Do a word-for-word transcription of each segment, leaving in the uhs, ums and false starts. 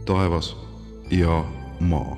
taevas ja maa.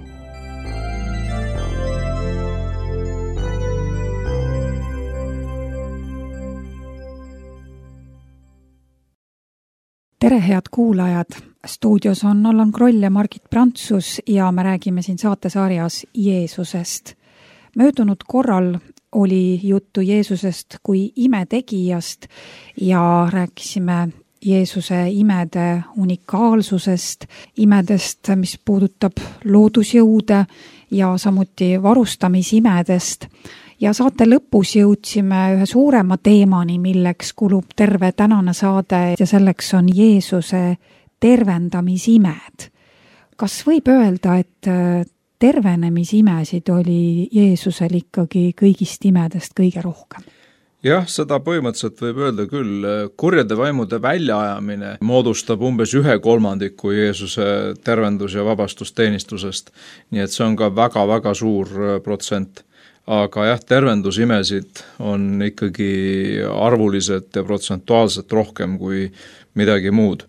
Tere, head kuulajad! Stuudios on Allan Kroll ja Margit Prantsus ja me räägime siin saatesarjas Jeesusest. Möödunud korral oli juttu Jeesusest kui imetegijast ja rääkisime Jeesuse imede unikaalsusest, imedest, mis puudutab loodusjõude ja samuti varustamisimedest. Ja saate lõpus jõudsime ühe suurema teemani, milleks kulub terve tänane saade ja selleks on Jeesuse tervendamisimed. Kas võib öelda, et tervenemisimesid oli Jeesusel ikkagi kõigist imedest kõige rohkem? Jah, seda põhimõtteliselt võib öelda küll. Kurjade vaimude väljaajamine moodustab umbes ühe kolmandiku Jeesuse tervendus- ja vabastusteenistusest. Nii et see on ka väga-väga suur protsent. Aga jah, tervendusimesid on ikkagi arvuliselt ja protsentuaalselt rohkem kui midagi muud.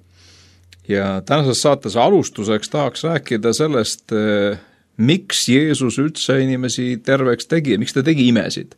Ja tänases saates alustuseks tahaks rääkida sellest, miks Jeesus üldse inimesi terveks tegi, miks ta tegi imesid.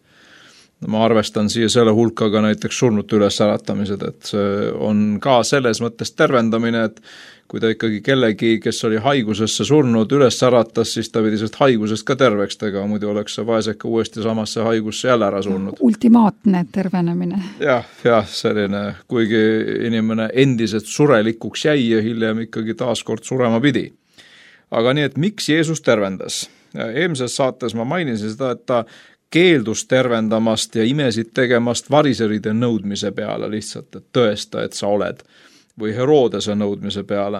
Ma arvestan siia selle hulkaga näiteks surnute ülesäratamised, et see on ka selles mõttes tervendamine, et kui ta ikkagi kellegi, kes oli haigusesse surnud, üles äratas, siis ta pidi sellest haigusest ka terveks tegema, muidu oleks see vaeseka uuesti samasse haigusse jälle ära surnud. Ultimaatne tervenemine. Jah, jah, selline, kuigi inimene endiselt surelikuks jäi ja hiljem ikkagi taaskord surema pidi. Aga nii, et miks Jeesus tervendas? Eelmises saates ma mainisin seda, et ta keeldus tervendamast ja imesid tegemast variseride nõudmise peale lihtsalt, et tõesta, et sa oled, või Herodese nõudmise peale.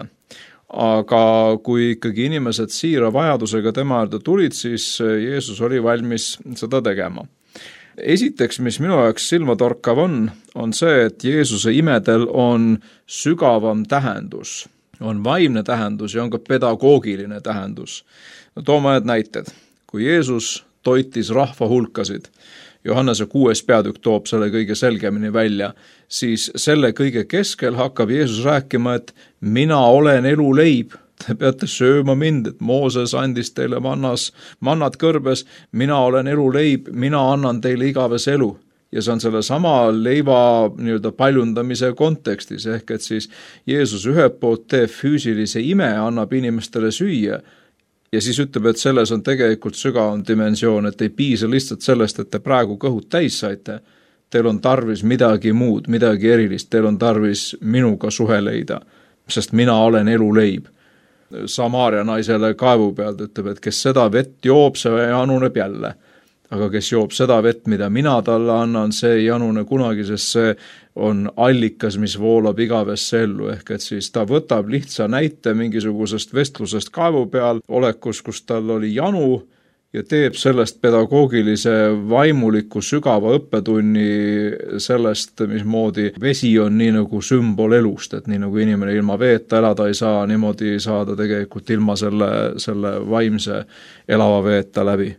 Aga kui ikkagi inimesed siira vajadusega tema juurde tulid, siis Jeesus oli valmis seda tegema. Esiteks, mis minu jaoks silmatorkav on, on see, et Jeesuse imedel on sügavam tähendus, on vaimne tähendus ja on ka pedagoogiline tähendus. No, toome mõned näited. Kui Jeesus toitis rahva hulkasid, Johannese kuues peatükk toob selle kõige selgemini välja, siis selle kõige keskel hakkab Jeesus rääkima, et mina olen eluleib, te peate sööma mind, et Mooses andis teile mannas, mannad kõrbes, mina olen eluleib, mina annan teile igaves elu. Ja see on selle sama leiva nii-öelda paljundamise kontekstis, ehk et siis Jeesus ühelt poolt teeb füüsilise ime, annab inimestele süüa, ja siis ütleb, et selles on tegelikult sügavam dimensioon, et ei piisa lihtsalt sellest, et te praegu kõhud täis saite. Teil on tarvis midagi muud, midagi erilist, teil on tarvis minuga suhe leida, sest mina olen eluleib. Samaaria naisele kaevu pealt ütleb, et kes seda vett joob, see januneb jälle. Aga kes joob seda vett, mida mina talle annan, see ei janune kunagi, sest see on allikas, mis voolab igavesse ellu. Ehk et siis ta võtab lihtsa näite mingisugusest vestlusest kaevu peal, olekus, kus tal oli janu, ja teeb sellest pedagoogilise vaimuliku sügava õppetunni sellest, mismoodi vesi on nii nagu sümbol elust, et nii nagu inimene ilma veeta elada ei saa, niimoodi saada tegelikult ilma selle, selle vaimse elava veeta läbi.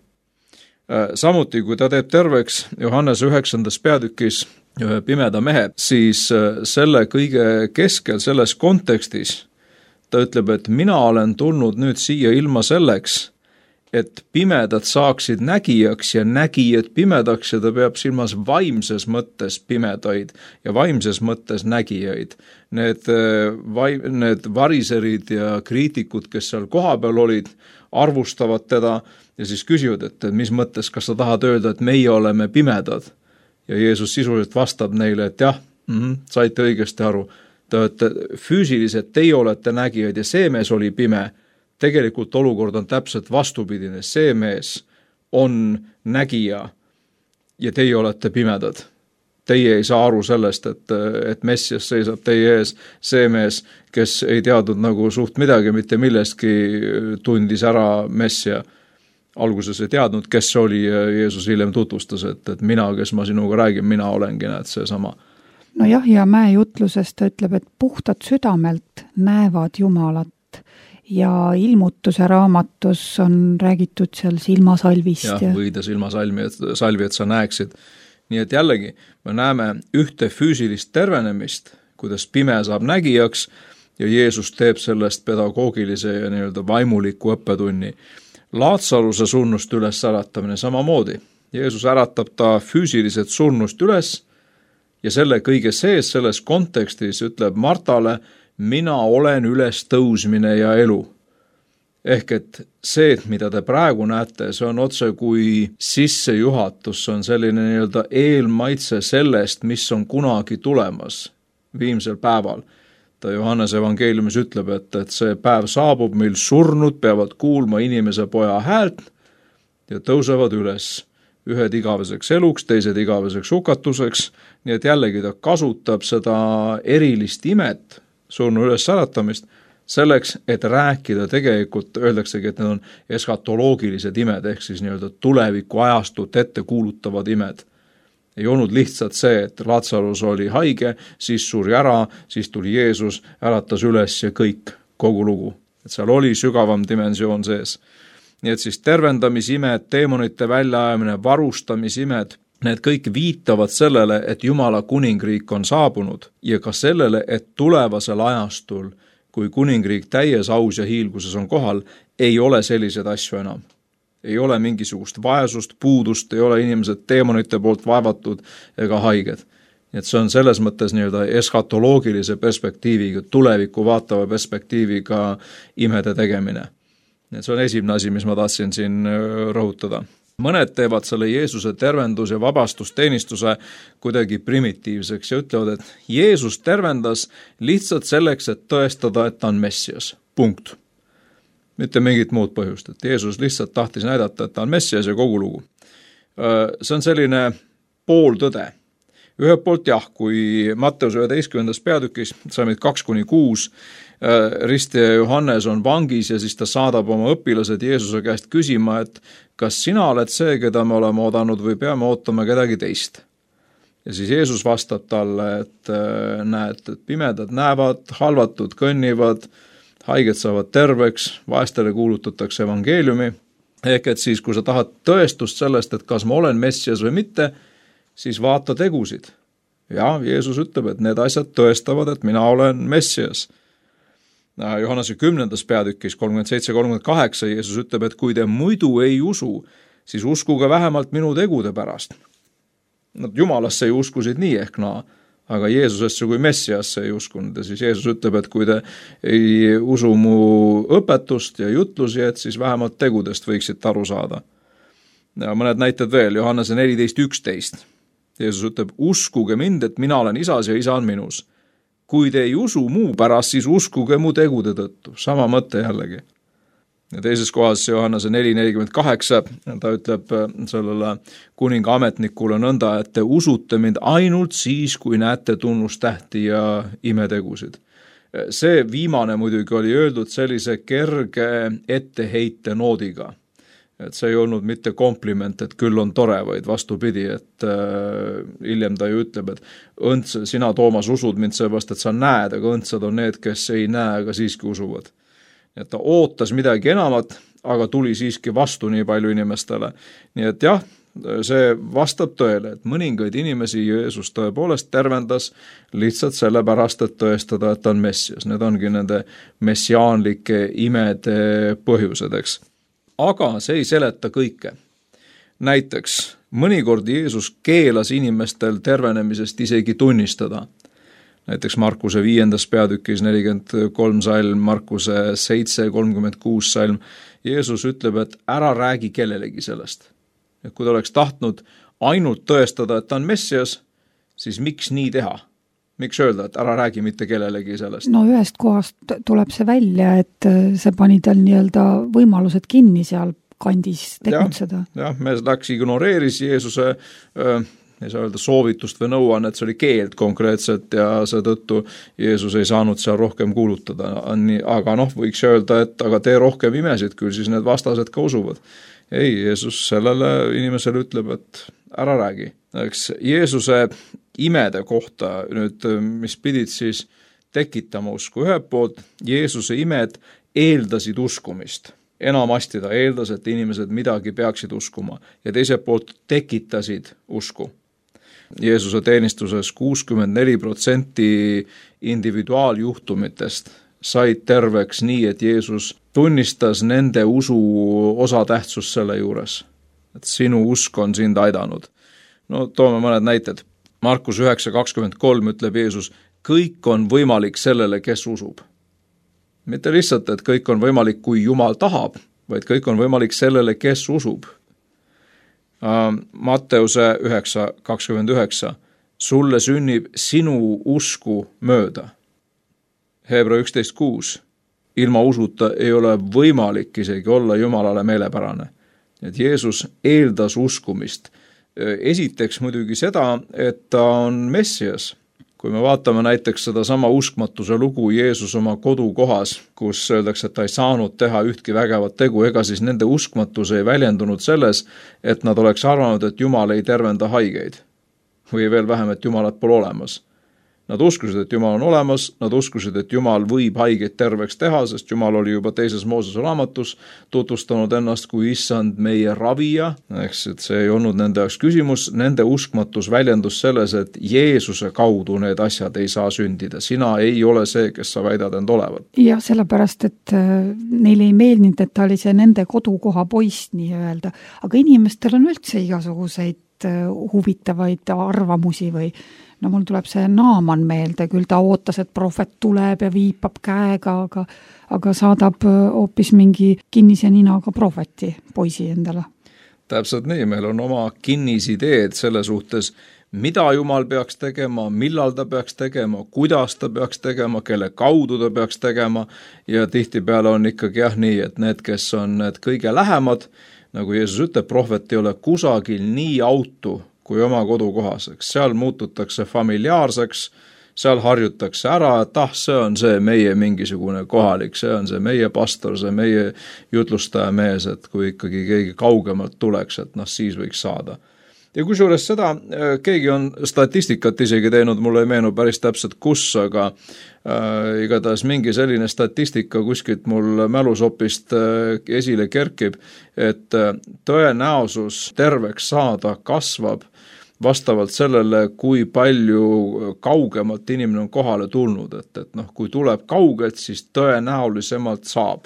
Samuti, kui ta teeb terveks Johannese üheksandas peatükis ühe pimeda mehe, siis selle kõige keskel, selles kontekstis ta ütleb, et mina olen tulnud nüüd siia ilma selleks, et pimedad saaksid nägijaks ja nägijad pimedaks, ja ta peab silmas vaimses mõttes pimedaid ja vaimses mõttes nägijaid. Need, vaim, need variserid ja kriitikud, kes seal kohapeal olid, arvustavad teda ja siis küsivad, et mis mõttes, kas sa tahad öelda, et meie oleme pimedad? Ja Jeesus sisuliselt vastab neile, et jah, mm-hmm, saite õigesti aru. Te olete füüsiliselt, teie olete nägijad ja see mees oli pime. Tegelikult olukord on täpselt vastupidine. See mees on nägija ja teie olete pimedad. Teie ei saa aru sellest, et, et Messias seisab teie ees. See mees, kes ei teadnud nagu suht midagi, mitte millestki, tundis ära Messia. Alguses ei teadnud, kes oli, ja Jeesus hiljem tutvustas, et, et mina, kes ma sinuga räägin, mina olengi, näed see sama. No jah, ja mäejutlusest ta ütleb, et puhtad südamelt näevad Jumalat ja ilmutuse raamatus on räägitud seal silmasalvist. Jah, ja võida silmasalvi, et, salvi, et sa näeksid. Nii et jällegi, me näeme ühte füüsilist tervenemist, kuidas pime saab nägijaks, ja Jeesus teeb sellest pedagoogilise ja nii-öelda vaimuliku õppetunni. Laatsaruse surnust üles äratamine samamoodi. Jeesus äratab ta füüsiliselt surnust üles ja selle kõige sees, selles kontekstis ütleb Martale, mina olen üles tõusmine ja elu. Ehk et see, mida te praegu näete, see on otse kui sissejuhatus, see on selline nii-öelda eelmaitse sellest, mis on kunagi tulemas viimsel päeval. Ta Johannese evangeeliumis ütleb, et, et see päev saabub, mil surnud peavad kuulma inimese poja häält ja tõusevad üles. Ühed igaveseks eluks, teised igaveseks hukatuseks, nii et jällegi ta kasutab seda erilist imet, surnu üles äratamist, selleks, et rääkida tegelikult, öeldaksegi, et need on eskatoloogilised imed, ehk siis nii-öelda tuleviku ajastut ette kuulutavad imed. Ei olnud lihtsalt see, et Laatsarus oli haige, siis suri ära, siis tuli Jeesus, äratas üles ja kõik, kogu lugu. Et seal oli sügavam dimensioon sees. Nii et siis tervendamisimed, teemonite väljaajamine, varustamisimed, need kõik viitavad sellele, et Jumala kuningriik on saabunud ja ka sellele, et tulevasel ajastul, kui kuningriik täies aus ja hiilguses on kohal, ei ole sellised asju enam. Ei ole mingisugust vaesust, puudust, ei ole inimesed teemonite poolt vaevatud ega haiged. Nii et see on selles mõttes nii-öelda eskatoloogilise perspektiiviga, tuleviku vaatava perspektiiviga imede tegemine. Nii et see on esimene asi, mis ma tahtsin siin rõhutada. Mõned teevad selle Jeesuse tervendus- ja vabastusteenistuse kuidagi primitiivseks ja ütlevad, et Jeesus tervendas lihtsalt selleks, et tõestada, et ta on Messias. Punkt. Mitte mingit muud põhjust, et Jeesus lihtsalt tahtis näidata, et ta on Messias ja kogu lugu. See on selline pooltõde. Ühelt poolt jah, kui Matteus üheteistkümnendas peatükis, salmid kaks kuni kuus, ristija Johannes on vangis ja siis ta saadab oma õpilased Jeesuse käest küsima, et kas sina oled see, keda me oleme oodanud või peame ootama kedagi teist. Ja siis Jeesus vastab talle, et näed, et pimedad näevad, halvatud kõnnivad, haiged saavad terveks, vaestele kuulutatakse evangeeliumi. Ehk et siis, kui sa tahad tõestust sellest, et kas ma olen Messias või mitte, siis vaata tegusid. Ja Jeesus ütleb, et need asjad tõestavad, et mina olen Messias. Johannese kümnendas peatükis kolmkümmend seitse kolmkümmend kaheksa Jeesus ütleb, et kui te muidu ei usu, siis uskuge vähemalt minu tegude pärast. Nad Jumalasse ei uskusid nii ehk naa, aga Jeesusesse kui Messiasse ei uskunud. Ja siis Jeesus ütleb, et kui te ei usu mu õpetust ja jutlusi, et siis vähemalt tegudest võiksid aru saada. Ja mõned näited veel, Johannese neliteist üksteist. Jeesus ütleb, uskuge mind, et mina olen isas ja isa on minus. Kui te ei usu muu pärast, siis uskuge mu tegude tõttu. Sama mõte jällegi. Ja teises kohas Johannese neli nelikümmend kaheksa, ta ütleb sellele kuninga ametnikule nõnda, et te usute mind ainult siis, kui näete tunnustähti ja imetegusid. See viimane muidugi oli öeldud sellise kerge etteheite noodiga. Et see ei olnud mitte kompliment, et küll on tore, vaid vastupidi, et äh, hiljem ta ju ütleb, et õnds, sina, Toomas, usud mind seepärast, et sa näed, aga õndsad on need, kes ei näe, aga siiski usuvad. Et ta ootas midagi enamat, aga tuli siiski vastu nii palju inimestele. Nii et jah, see vastab tõele, et mõningaid inimesi Jeesus tõepoolest tervendas lihtsalt sellepärast, et tõestada, et ta on Messias. Need ongi nende messiaanlike imede põhjused, eks. Aga see ei seleta kõike. Näiteks, mõnikord Jeesus keelas inimestel tervenemisest isegi tunnistada. Näiteks Markuse viiendas peatükis nelikümmend kolm salm, Markuse seitse kolmkümmend kuus salm. Jeesus ütleb, et ära räägi kellelegi sellest. Et kui ta oleks tahtnud ainult tõestada, et ta on Messias, siis miks nii teha? Miks öelda, et ära räägi mitte kellelegi sellest? No ühest kohast tuleb see välja, et see pani tal nii-öelda võimalused kinni seal kandis tegutseda. Jah, jah, me läks ignoreeris Jeesuse äh, ei saa öelda soovitust või nõuan, et see oli keeld konkreetselt ja seetõttu Jeesus ei saanud seal rohkem kuulutada. Aga noh, võiks öelda, et aga tee rohkem imesid, küll siis need vastased ka usuvad. Ei, Jeesus sellele inimesele ütleb, et ära räägi. Eks Jeesuse imede kohta nüüd, mis pidid siis tekitama usku. Ühelt poolt Jeesuse imed eeldasid uskumist. Enamasti ta eeldas, et inimesed midagi peaksid uskuma ja teiselt poolt tekitasid usku. Jeesuse teenistuses kuuskümmend neli protsenti individuaaljuhtumitest said terveks nii, et Jeesus tunnistas nende usu osatähtsust selle juures. Et sinu usk on sind aidanud. No toome mõned näited. Markus üheksa kakskümmend kolm ütleb Jeesus, kõik on võimalik sellele, kes usub. Mitte lihtsalt, et kõik on võimalik, kui Jumal tahab, vaid kõik on võimalik sellele, kes usub. Matteuse üheksa kakskümmend üheksa, sulle sünnib sinu usku mööda. Hebra üksteist kuus, ilma usuta ei ole võimalik isegi olla Jumalale meelepärane. Et Jeesus eeldas uskumist. Esiteks muidugi seda, et ta on Messias. Kui me vaatame näiteks seda sama uskmatuse lugu Jeesus oma kodukohas, kus öeldakse, et ta ei saanud teha ühtki vägevat tegu, ega siis nende uskmatus ei väljendunud selles, et nad oleks arvanud, et Jumal ei tervenda haigeid. Või veel vähem, et Jumalat pole olemas. Nad uskusid, et Jumal on olemas, nad uskusid, et Jumal võib haigeid terveks teha, sest Jumal oli juba teises Moosese raamatus tutvustanud ennast kui issand meie ravija. Eks, et see ei olnud nende jaoks küsimus, nende uskmatus väljendus selles, et Jeesuse kaudu need asjad ei saa sündida. Sina ei ole see, kes sa väidad end olevat. Ja sellepärast, et neile ei meeldinud, et ta oli see nende kodukoha poist nii öelda. Aga inimestel on üldse igasuguseid huvitavaid arvamusi või no mul tuleb see Naaman meelde, küll ta ootas, et prohvet tuleb ja viipab käega, aga, aga saadab hoopis mingi kinnise ninaga prohveti poisi endale. Täpselt nii, meil on oma kinnisideed selle suhtes, mida Jumal peaks tegema, millal ta peaks tegema, kuidas ta peaks tegema, kelle kaudu ta peaks tegema ja tihtipeale on ikkagi jah nii, et need, kes on need kõige lähemad, nagu Jeesus ütleb, prohvet ei ole kusagil nii autu, kui oma kodukohaseks. Seal muututakse familiaarseks, seal harjutakse ära, et ah, see on see meie mingisugune kohalik, see on see meie pastor, see meie jutlustaja mees, et kui ikkagi keegi kaugemalt tuleks, et noh, siis võiks saada. Ja kusjuures seda, keegi on statistikat isegi teinud, mulle ei meenu päris täpselt kus, aga äh, igatahes mingi selline statistika kuskilt mul mälusopist äh, esile kerkib, et äh, tõenäosus terveks saada kasvab vastavalt sellele, kui palju kaugemalt inimene on kohale tulnud, et, et noh, kui tuleb kaugelt, siis tõenäolisemalt saab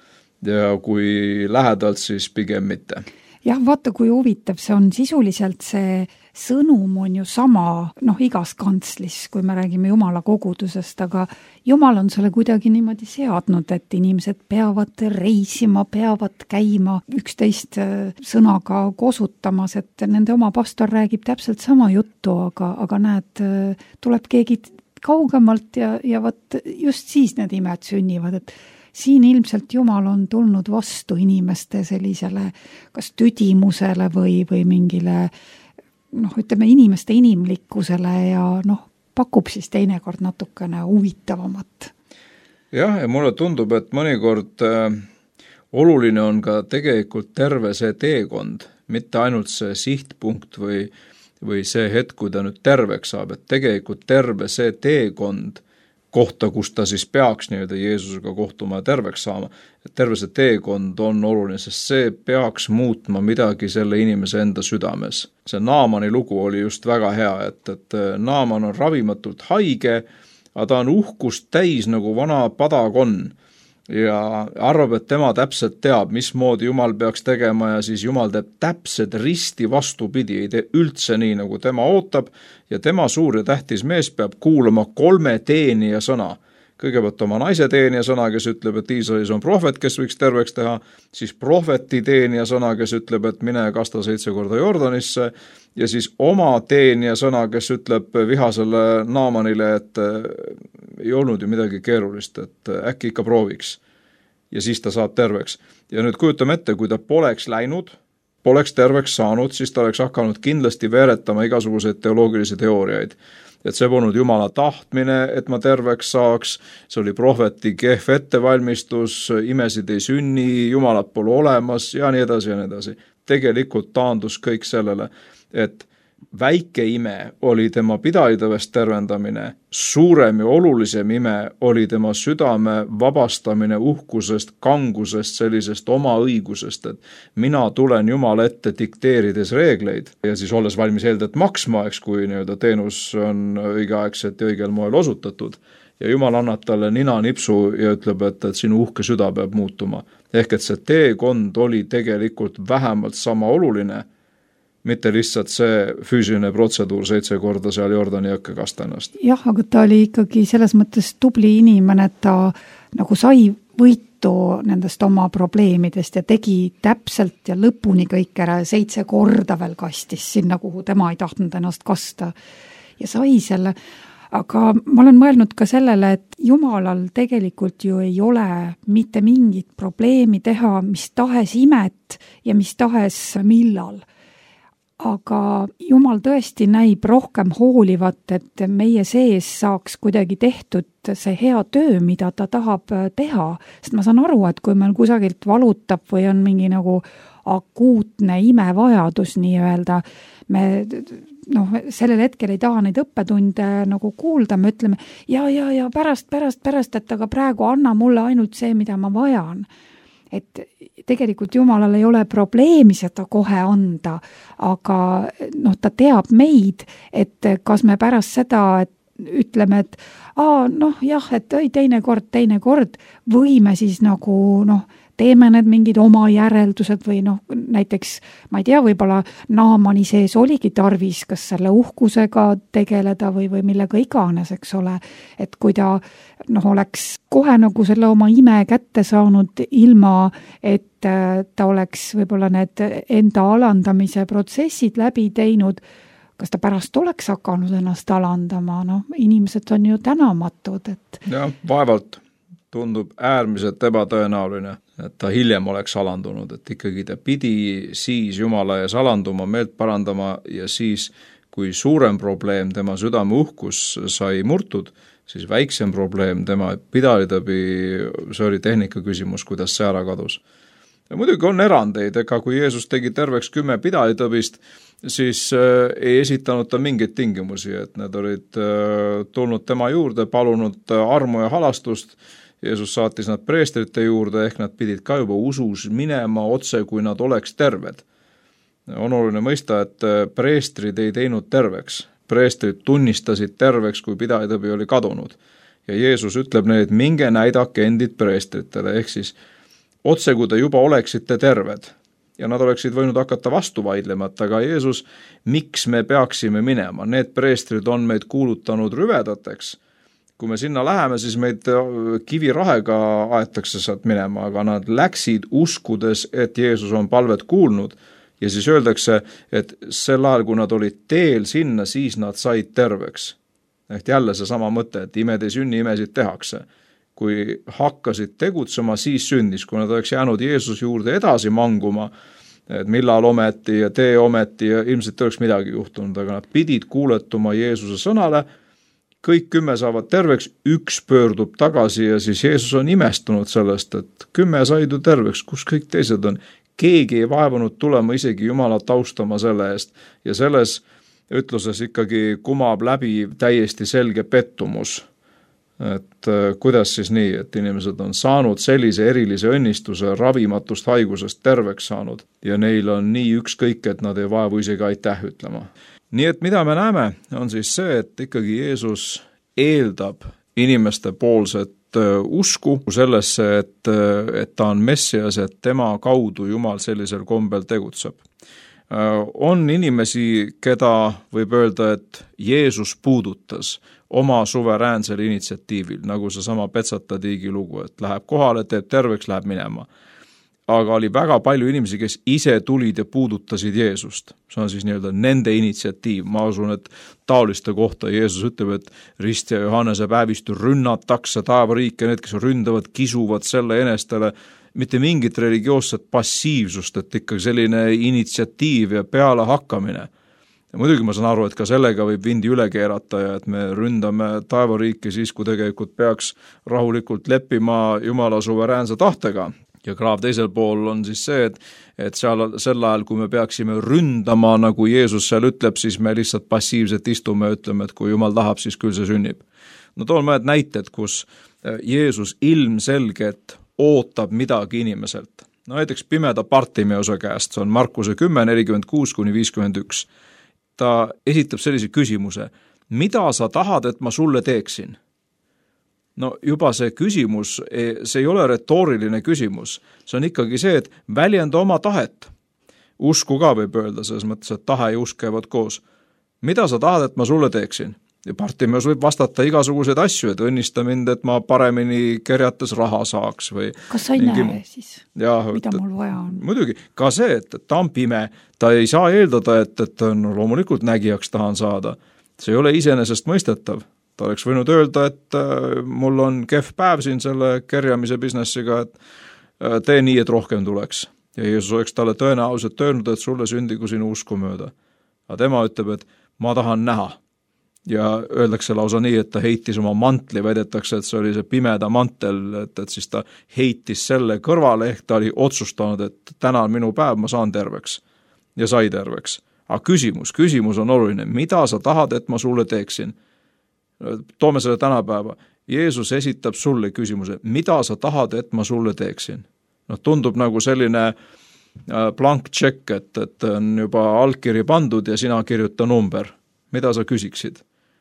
ja kui lähedalt, siis pigem mitte. Jah, vaata, kui huvitav see on, sisuliselt see sõnum on ju sama, noh, igas kantslis, kui me räägime Jumala kogudusest, aga Jumal on selle kuidagi niimoodi seadnud, et inimesed peavad reisima, peavad käima üksteist sõnaga kosutamas, et nende oma pastor räägib täpselt sama juttu, aga, aga näed, tuleb keegi kaugemalt ja, ja võt, just siis need imed sünnivad, et siin ilmselt Jumal on tulnud vastu inimeste sellisele kas tüdimusele või, või mingile, noh, ütleme inimeste inimlikkusele ja noh, pakub siis teinekord natukene huvitavamat. Jah, ja mulle tundub, et mõnikord äh, oluline on ka tegelikult terve see teekond, mitte ainult see sihtpunkt või, või see hetk, kui ta nüüd terveks saab, et tegelikult terve see teekond kohta, kus ta siis peaks nii-öelda Jeesusega kohtuma ja terveks saama. Et terve see teekond on oluline, sest see peaks muutma midagi selle inimese enda südames. See Naamani lugu oli just väga hea, et, et Naaman on ravimatult haige, aga ta on uhkust täis nagu vana padakonn ja arvab, et tema täpselt teab, mismoodi Jumal peaks tegema ja siis Jumal teeb täpselt risti vastupidi, ei tee üldse nii, nagu tema ootab ja tema suur ja tähtis mees peab kuulama kolme teenija sõna. Kõigepealt oma naise teenija sõna, kes ütleb, et Iisraelis on prohvet, kes võiks terveks teha, siis prohveti teenija sõna, kes ütleb, et mine kasta seitse korda Jordanisse ja siis oma teenija sõna, kes ütleb vihasele Naamanile, et ei olnud ju midagi keerulist, et äkki ikka prooviks. Ja siis ta saab terveks. Ja nüüd kujutame ette, kui ta poleks läinud, poleks terveks saanud, siis ta oleks hakanud kindlasti veeretama igasuguseid teoloogilisi teooriaid. Et see polnud Jumala tahtmine, et ma terveks saaks, see oli prohveti kehv ettevalmistus, imesid ei sünni, Jumalat pole olemas ja nii edasi ja nii edasi. Tegelikult taandus kõik sellele, et väike ime oli tema pidaidavest tervendamine, suurem ja olulisem ime oli tema südame vabastamine uhkusest, kangusest, sellisest oma õigusest, et mina tulen Jumala ette dikteerides reegleid ja siis olles valmis eeldelt maksma, eks, kui nii-öelda teenus on õigeaegselt ja õigel moel osutatud. ja Jumal annab talle nina nipsu ja ütleb, et, et sinu uhke süda peab muutuma. Ehk et see teekond oli tegelikult vähemalt sama oluline, mitte lihtsalt see füüsiline protseduur seitse korda seal Jordani jõkke kasta ennast. Jah, aga ta oli ikkagi selles mõttes tubli inimene, et ta nagu sai võitu nendest oma probleemidest ja tegi täpselt ja lõpuni kõik ära ja seitse korda veel kastis sinna, kuhu tema ei tahtnud ennast kasta ja sai selle. Aga ma olen mõelnud ka sellele, et Jumalal tegelikult ju ei ole mitte mingit probleemi teha mis tahes imet ja mis tahes millal. Aga Jumal tõesti näib rohkem hoolivat, et meie sees saaks kuidagi tehtud see hea töö, mida ta tahab teha. Sest ma saan aru, et kui meil kusagilt valutab või on mingi nagu akuutne imevajadus nii-öelda, me noh, sellel hetkel ei taha neid õppetunde nagu kuulda, me ütleme ja, ja, ja pärast, pärast, pärast, et aga praegu anna mulle ainult see, mida ma vajan. Et tegelikult Jumalal ei ole probleemi seda kohe anda, aga noh, ta teab meid, et kas me pärast seda, et ütleme, et aa, noh jah, et õi, teine kord, teine kord, või me siis nagu noh, teeme need mingid oma järeldused või noh, näiteks, ma ei tea, võib-olla Naamani sees oligi tarvis, kas selle uhkusega tegeleda või, või millega iganes, eks ole, et kui ta noh, oleks kohe nagu selle oma ime kätte saanud ilma, et ta oleks võib-olla need enda alandamise protsessid läbi teinud, kas ta pärast oleks hakanud ennast alandama, noh, inimesed on ju tänamatud, et jah, vaevalt tundub äärmiselt ebatõenäoline, et ta hiljem oleks alandunud, et ikkagi ta pidi siis Jumala ees alanduma, meelt parandama ja siis, kui suurem probleem, tema südame uhkus sai murtud, siis väiksem probleem, tema pidalitõbi, see oli tehnika küsimus, kuidas see ära kadus. Ja muidugi on erandeid, ega kui Jeesus tegi terveks kümme pidalitõbist, siis äh, ei esitanud ta mingeid tingimusi, et need olid äh, tulnud tema juurde, palunud armu ja halastust. Jeesus saatis nad preestrite juurde, ehk nad pidid ka juba usus minema otse, kui nad oleks terved. On oluline mõista, et preestrid ei teinud terveks. Preestrid tunnistasid terveks, kui pidalitõbi oli kadunud. Ja Jeesus ütleb neile, et minge näidake endid preestritele, ehk siis otse, kui te juba oleksite terved. Ja nad oleksid võinud hakata vastu vaidlemata, aga Jeesus, miks me peaksime minema? Need preestrid on meid kuulutanud rüvedateks. Kui me sinna läheme, siis meid kivirahega aetakse sealt minema, aga nad läksid uskudes, et Jeesus on palvet kuulnud ja siis öeldakse, et sel ajal, kui nad olid teel sinna, siis nad said terveks. Ehk jälle see sama mõte, et imed ei sünni, imesid tehakse. Kui hakkasid tegutsema, siis sündis, kui nad oleks jäänud Jeesus juurde edasi manguma, et millal ometi ja tee ometi ja ilmselt oleks midagi juhtunud, aga nad pidid kuuletuma Jeesuse sõnale, kõik kümme saavad terveks, üks pöördub tagasi ja siis Jeesus on imestunud sellest, et kümme said ju terveks, kus kõik teised on. Keegi ei vaevanud tulema isegi Jumala taustama selle eest ja selles ütluses ikkagi kumab läbi täiesti selge pettumus. Et kuidas siis nii, et inimesed on saanud sellise erilise õnnistuse ravimatust haigusest terveks saanud ja neil on nii ükskõik, et nad ei vaevu isegi aitäh ütlema. Nii et mida me näeme, on siis see, et ikkagi Jeesus eeldab inimeste poolset usku sellesse, et, et ta on Messias, et tema kaudu Jumal sellisel kombel tegutseb. On inimesi, keda võib öelda, et Jeesus puudutas oma suveräänsel initsiatiivil, nagu see sama Petsata tiigi lugu, et läheb kohale, teeb terveks, läheb minema. Aga oli väga palju inimesi, kes ise tulid ja puudutasid Jeesust. See on siis nii-öelda nende initsiatiiv. Ma usun, et taoliste kohta Jeesus ütleb, et Rist ja Johannese päevistu rünnatakse taevariike, need, kes ründavad, kisuvad selle enestele, mitte mingit religioosset passiivsust, et ikka selline initsiatiiv ja peale hakkamine. Ja muidugi ma saan aru, et ka sellega võib vindi üle keerata ja et me ründame taevariiki siis, kui tegelikult peaks rahulikult leppima Jumala suveräänse tahtega. Ja kraav teisel pool on siis see, et, et seal, sel ajal, kui me peaksime ründama, nagu Jeesus seal ütleb, siis me lihtsalt passiivselt istume ja ütleme, et kui Jumal tahab, siis küll see sünnib. No toon mõned näited, kus Jeesus ilmselgelt ootab midagi inimeselt. No näiteks pimeda Bartimeuse käest, see on Markuse kümme, nelikümmend kuus kuni viiskümmend üks. Ta esitab sellise küsimuse, mida sa tahad, et ma sulle teeksin? no juba see küsimus, see ei ole retooriline küsimus, see on ikkagi see, et väljenda oma tahet. Usku ka võib öelda selles mõttes, et tahe ja usk käivad koos. Mida sa tahad, et ma sulle teeksin? Ja Bartimeus võib vastata igasuguseid asju, et õnnista mind, et ma paremini kerjates raha saaks. Või kas sa ei mingi... näe siis, ja, mida et, mul vaja on? Muidugi, ka see, et ta on pime, ta ei saa eeldada, et, et no, loomulikult nägijaks tahan saada. See ei ole iseenesest mõistetav. Ta oleks võinud öelda, et äh, mul on kehv päev siin selle kerjamise businessiga, et äh, tee nii, et rohkem tuleks. Ja Jeesus oleks talle tõenäoliselt öelnud, et sulle sündigu sinu usku mööda. Aga tema ütleb, et ma tahan näha. Ja öeldakse lausa nii, et ta heitis oma mantli, väidetakse, et see oli see pimeda mantel, et, et siis ta heitis selle kõrvale, ehk ta oli otsustanud, et täna on minu päev, ma saan terveks. Ja sai terveks. Aga küsimus, küsimus on oluline. Mida sa tahad, et ma sulle teeksin? Toome selle tänapäeva. Jeesus esitab sulle küsimuse, mida sa tahad, et ma sulle teeksin? No, tundub nagu selline blank check, et, et on juba allkiri pandud ja sina kirjuta number. Mida sa küsiksid?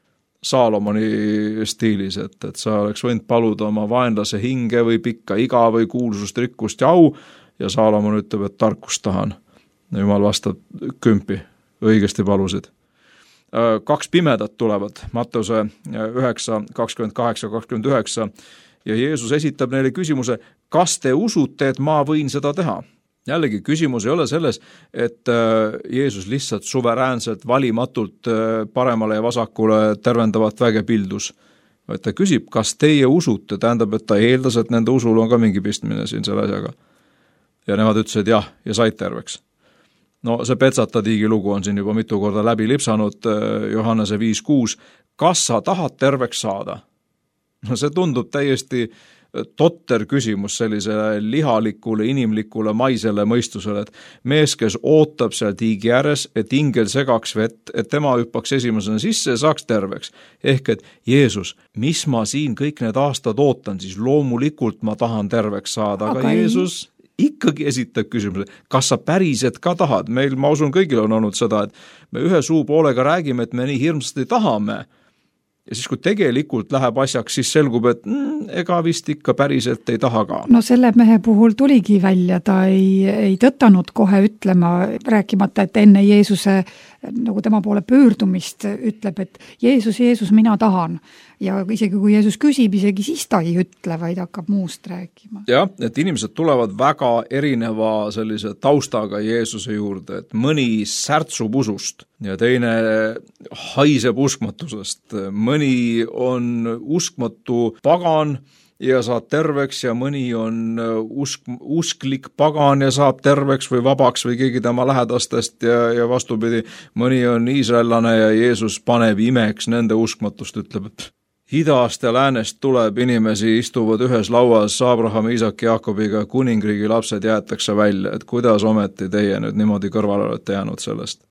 Saalomoni stiilis, et, et sa oleks võinud paluda oma vaenlase hinge või pikka iga või kuulsust, rikkust ja au, ja Saalomon ütleb, et tarkust tahan. Jumal vastab kümpi, õigesti palusid. Kaks pimedat tulevad, Matteuse üheksa, kakskümmend kaheksa, kakskümmend üheksa, ja Jeesus esitab neile küsimuse, kas te usute, et ma võin seda teha? Jällegi, küsimus ei ole selles, et Jeesus lihtsalt suveräänselt valimatult paremale ja vasakule tervendavat väge pildus. Vaid ta küsib, kas teie usute, tähendab, et ta eeldas, et nende usul on ka mingi pistmine siin selle asjaga. Ja nemad ütlesid jah, ja said terveks. No see Petsatadiigi lugu on siin juba mitu korda läbi lipsanud, Johannese viis kuus. Kas sa tahad terveks saada? No see tundub täiesti totter küsimus sellisele lihalikule, inimlikule, maisele mõistusele, et mees, kes ootab seal tiigi ääres, et ingel segaks vett, et tema hüppaks esimesena sisse ja saaks terveks. Ehk et Jeesus, mis ma siin kõik need aastad ootan, siis loomulikult ma tahan terveks saada, aga, aga Jeesus ikkagi esitab küsimuse, kas sa päriselt ka tahad? Meil, ma usun, kõigil on olnud seda, et me ühe suu poolega räägime, et me nii hirmsasti tahame. Ja siis, kui tegelikult läheb asjaks, siis selgub, et mm, ega vist ikka päriselt ei taha ka. No selle mehe puhul tuligi välja, ta ei, ei tõtanud kohe ütlema, rääkimata, et enne Jeesuse nagu tema poole pöördumist ütleb, et Jeesus, Jeesus, mina tahan. Ja isegi kui Jeesus küsib, isegi siis ta ei ütle, vaid hakkab muust rääkima. Jah, et inimesed tulevad väga erineva sellise taustaga Jeesuse juurde, et mõni särtsub usust ja teine haiseb uskmatusest. Mõni on uskmatu pagan ja saab terveks ja mõni on usk, usklik pagan ja saab terveks või vabaks või keegi tema lähedastest ja, ja vastupidi, mõni on iisraellane ja Jeesus paneb imeks nende uskmatust, ütleb, et idast ja läänest tuleb inimesi, istuvad ühes lauas Abrahami, Iisaki, Jaakobiga, kuningriigi lapsed jäetakse välja, et kuidas ometi teie nüüd niimoodi kõrvale olete jäänud sellest.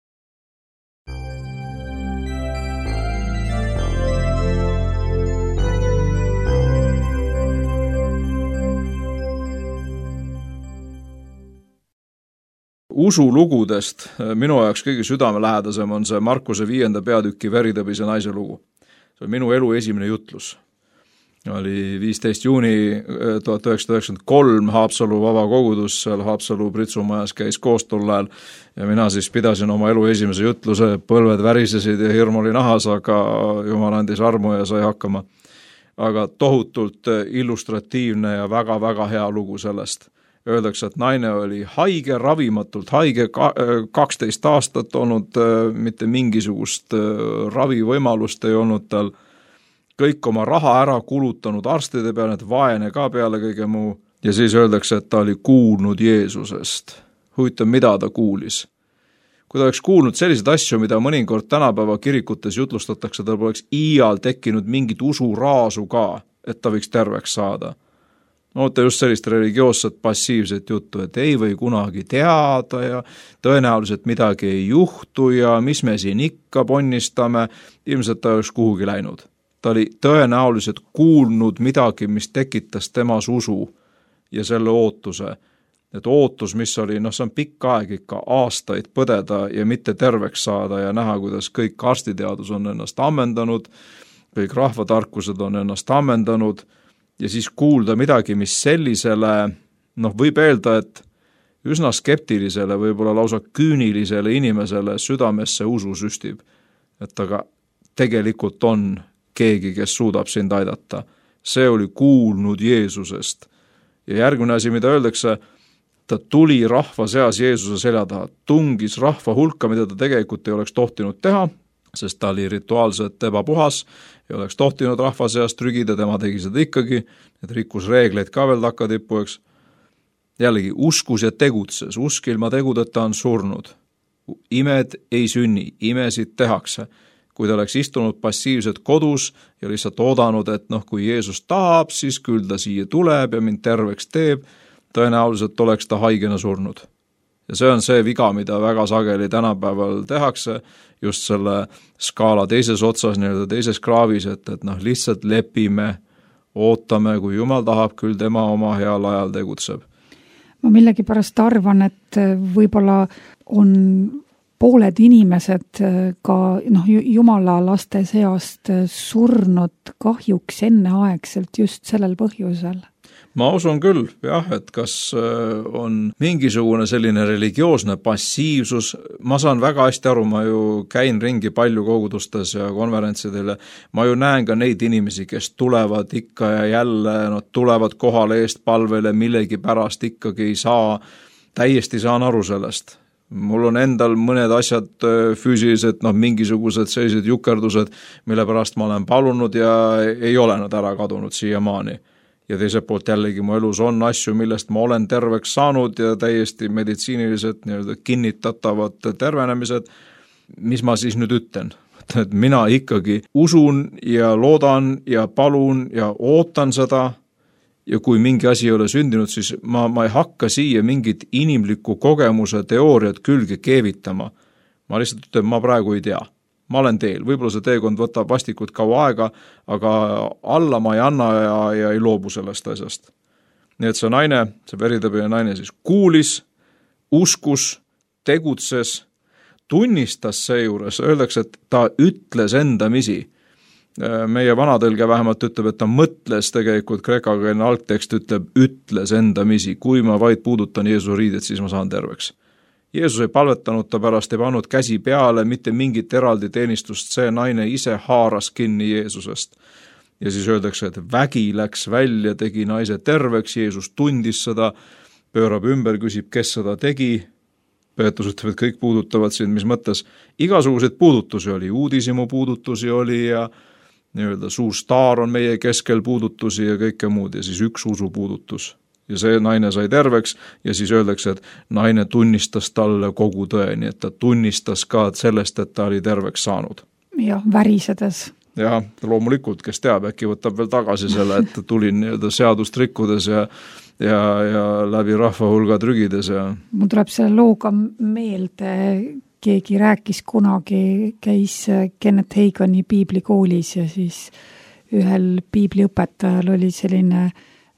Usulugudest minu jaoks kõige südamelähedasem on see Markuse viienda peatüki veritõbise naise lugu. See on minu elu esimene jutlus. Oli viisteist juuni tuhat üheksasada üheksakümmend kolm Haapsalu vabakogudus, seal Haapsalu Pritsumajas käis koos tol ajal ja mina siis pidasin oma elu esimese jutluse, põlved värisesid ja hirm oli nahas, aga Jumal andis armu ja sai hakkama. Aga tohutult illustratiivne ja väga-väga hea lugu sellest. Öeldakse, et naine oli haige, ravimatult haige, kaksteist aastat olnud, mitte mingisugust ravivõimalust ei olnud tal, kõik oma raha ära kulutanud arstide peale, et vaene ka peale kõige muu, ja siis öeldakse, et ta oli kuulnud Jeesusest. Huvitav, mida ta kuulis. Kui ta oleks kuulnud selliseid asju, mida mõnikord tänapäeva kirikutes jutlustatakse, tal poleks iial tekkinud mingit usuraasu ka, et ta võiks terveks saada. Oota just sellist religioosset passiivset juttu, et ei või kunagi teada ja tõenäoliselt midagi ei juhtu ja mis me siin ikka ponnistame, ilmselt ta oleks kuhugi läinud. Ta oli tõenäoliselt kuulnud midagi, mis tekitas temas usu ja selle ootuse. Et ootus, mis oli, noh see on pikk aeg ikka aastaid põdeda ja mitte terveks saada ja näha, kuidas kõik arstiteadus on ennast ammendanud kõik rahvatarkused on ennast ammendanud ja siis kuulda midagi, mis sellisele, noh, võib öelda, et üsna skeptilisele, võib-olla lausa küünilisele inimesele südamesse usu süstib, et aga tegelikult on keegi, kes suudab sind aidata. See oli kuulnud Jeesusest. Ja järgmine asi, mida öeldakse, ta tuli rahva seas Jeesuse selja taha, tungis rahva hulka, mida ta tegelikult ei oleks tohtinud teha, sest ta oli rituaalselt ebapuhas, ei oleks tohtinud rahva seas trügida, tema tegi seda ikkagi, et rikkus reegleid ka veel takkatippu, eks. Jällegi, uskus ja tegutses, usk ilma tegudeta on surnud. Imed ei sünni, imesid tehakse. Kui ta oleks istunud passiivselt kodus ja lihtsalt oodanud, et noh, kui Jeesus tahab, siis küll ta siia tuleb ja mind terveks teeb, tõenäoliselt oleks ta haigena surnud. Ja see on see viga, mida väga sageli tänapäeval tehakse, just selle skaala teises otsas, nii-öelda teises kraavis, et, et noh, lihtsalt lepime, ootame, kui Jumal tahab, küll tema oma heal ajal tegutseb. Ma millegipärast arvan, et võib-olla on pooled inimesed ka noh, Jumala laste seast surnud kahjuks enneaegselt just sellel põhjusel. Ma usun küll, jah, et kas on mingisugune selline religioosne passiivsus, ma saan väga hästi aru, ma ju käin ringi palju kogudustes ja konverentsidele, ma ju näen ka neid inimesi, kes tulevad ikka ja jälle, nad tulevad kohale eest palvele, millegi pärast ikkagi ei saa, täiesti saan aru sellest. Mul on endal mõned asjad füüsilised, noh, mingisugused sellised jukerdused, mille pärast ma olen palunud ja ei ole nad ära kadunud siiamaani. Ja teiselt poolt jällegi mu elus on asju, millest ma olen terveks saanud ja täiesti meditsiinilised nii-öelda kinnitatavad tervenemised. Mis ma siis nüüd ütlen? Et mina ikkagi usun ja loodan ja palun ja ootan seda ja kui mingi asi ei ole sündinud, siis ma, ma ei hakka siia mingit inimlikku kogemuse teooriat külge keevitama. Ma lihtsalt ütlen, ma praegu ei tea. Ma olen teel, võib-olla see teekond võtab vastikult kaua aega, aga alla ma ei anna ja, ja ei loobu sellest asjast. Nii et see naine, see veritabine naine siis kuulis, uskus, tegutses, tunnistas seejuures, öeldakse, et ta ütles endamisi. Meie vanatõlge vähemalt ütleb, et ta mõtles tegelikult, kreekakeelne algtekst ütleb, ütles endamisi, kui ma vaid puudutan Jeesuse riidet, siis ma saan terveks. Jeesus ei palvetanud ta pärast, ei pannud käsi peale, mitte mingit eraldi teenistust, see naine ise haaras kinni Jeesusest. Ja siis öeldakse, et vägi läks välja, tegi naise terveks, Jeesus tundis seda, pöörab ümber, küsib, kes seda tegi. Peetrus ütleb, et kõik puudutavad sind, mis mõttes. Igasuguseid puudutusi oli, uudisimu puudutusi oli ja nii-öelda suur staar on meie keskel puudutusi ja kõike muud ja siis üks usu puudutus. Ja see naine sai terveks ja siis öeldakse, et naine tunnistas talle kogu tõe, nii et ta tunnistas ka sellest, et ta oli terveks saanud. Ja värisedes. Ja loomulikult, kes teab, äkki võtab veel tagasi selle, et tulin nii-öelda seadust rikkudes ja, ja, ja läbi rahva hulga trügides. Ja... Mul tuleb selle looga meelde, keegi rääkis kunagi, käis Kenneth Hagani piiblikoolis ja siis ühel piibliõpetajal oli selline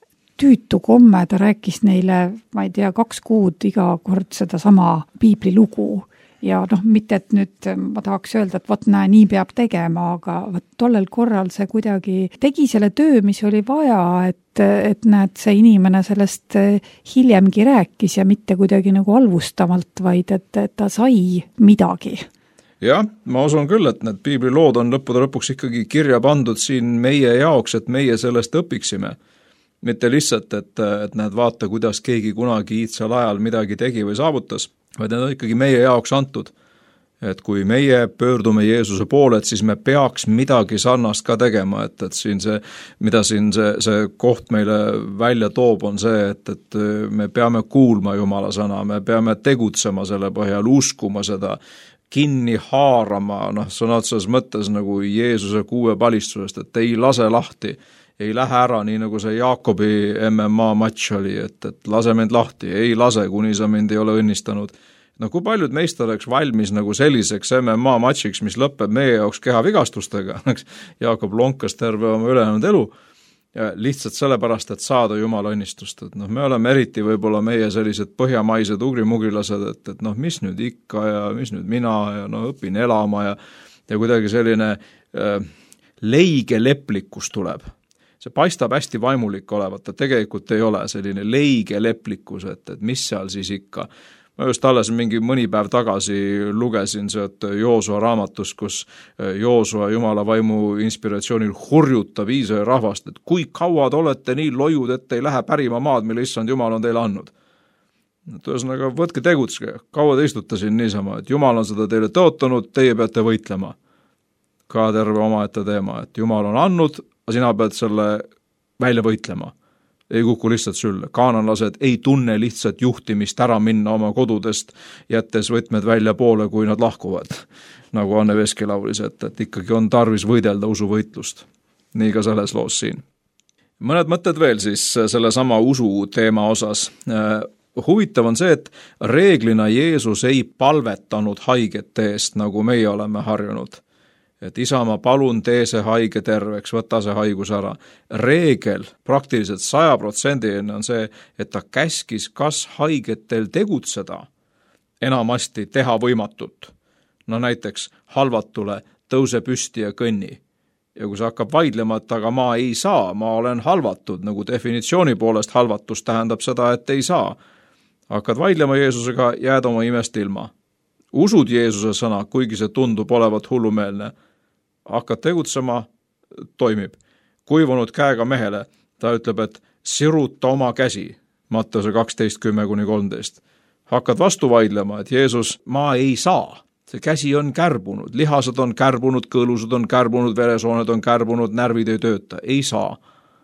tüütu komme, ta rääkis neile, ma ei tea, kaks kuud iga kord seda sama piiblilugu ja noh, mitte et nüüd ma tahaks öelda, et vot näe, nii peab tegema, aga vot tollel korral see kuidagi tegi selle töö, mis oli vaja, et, et näed, see inimene sellest hiljemgi rääkis ja mitte kuidagi nagu alvustavalt, vaid et, et ta sai midagi. Jah, ma usun küll, et need piiblilood on lõppude lõpuks ikkagi kirja pandud siin meie jaoks, et meie sellest õpiksime. Mitte lihtsalt, et, et näed vaata, kuidas keegi kunagi iitsal ajal midagi tegi või saavutas, vaid need on ikkagi meie jaoks antud. Et kui meie pöördume Jeesuse poole, et siis me peaks midagi sarnast ka tegema, et, et siin see, mida siin see, see koht meile välja toob, on see, et, et me peame kuulma Jumala sõna, me peame tegutsema selle põhjal, uskuma seda, kinni haarama, noh, sõna otseses mõttes nagu Jeesuse kuue palistusest, et ei lase lahti, ei lähe ära, nii nagu see Jaakobi M M A matš oli, et, et lase mind lahti, ei lase, kuni sa mind ei ole õnnistanud. No kui paljud meist oleks valmis nagu selliseks M M A matšiks, mis lõpeb meie jaoks kehavigastustega, Jaakob lonkas terve oma ülejäänud elu, ja lihtsalt sellepärast, et saada Jumala õnnistust. Et noh, me oleme eriti võib-olla meie sellised põhjamaised ugrimugrilased, et, et noh, mis nüüd ikka ja mis nüüd mina ja no õpin elama ja, ja kuidagi selline äh, leige leplikkus tuleb. See paistab hästi vaimulik olevat, et tegelikult ei ole selline leige leplikkus, et, et mis seal siis ikka. Ma just alles mingi mõni päev tagasi lugesin sealt Joosua raamatust, kus Joosua Jumala vaimu inspiratsioonil hurjutab Iisraeli rahvast, et kui kaua te olete nii lojud, et ei lähe pärima maad, mille issand Jumal on teile andnud. Ühesõnaga, võtke tegutske, kaua te istute siin niisama, et Jumal on seda teile tõotanud, teie peate võitlema. Ka terve omaette teema, et Jumal on andnud, aga sina pead selle välja võitlema. Ei kuku lihtsalt sülle. Kaananlased ei tunne lihtsalt juhtimist ära minna oma kodudest, jättes võtmed välja poole, kui nad lahkuvad. Nagu Anne Veski laulis, et, et ikkagi on tarvis võidelda usuvõitlust. Nii ka selles loos siin. Mõned mõtted veel siis selle sama usu teema osas. Huvitav on see, et reeglina Jeesus ei palvetanud haigete eest, nagu meie oleme harjunud. Et isa, ma palun tee see haige terveks, võta see haigus ära. Reegel praktiliselt saja protsendiline on see, et ta käskis kas haigetel tegutseda, enamasti teha võimatut. No näiteks halvatule tõuse püsti ja kõnni. Ja kui see hakkab vaidlema, et aga ma ei saa, ma olen halvatud, nagu definitsiooni poolest halvatus tähendab seda, et ei saa. Hakkad vaidlema Jeesusega, jääd oma imest ilma. Usud Jeesuse sõna, kuigi see tundub olevat hullumeelne, hakkad tegutsema, toimib. Kuivunud käega mehele, ta ütleb, et siruta oma käsi, Matteuse kaksteist kümme kuni kolmteist. Hakkad vastu vaidlema, et Jeesus, ma ei saa. See käsi on kärbunud, lihased on kärbunud, kõõlused on kärbunud, veresooned on kärbunud, närvid ei tööta, ei saa.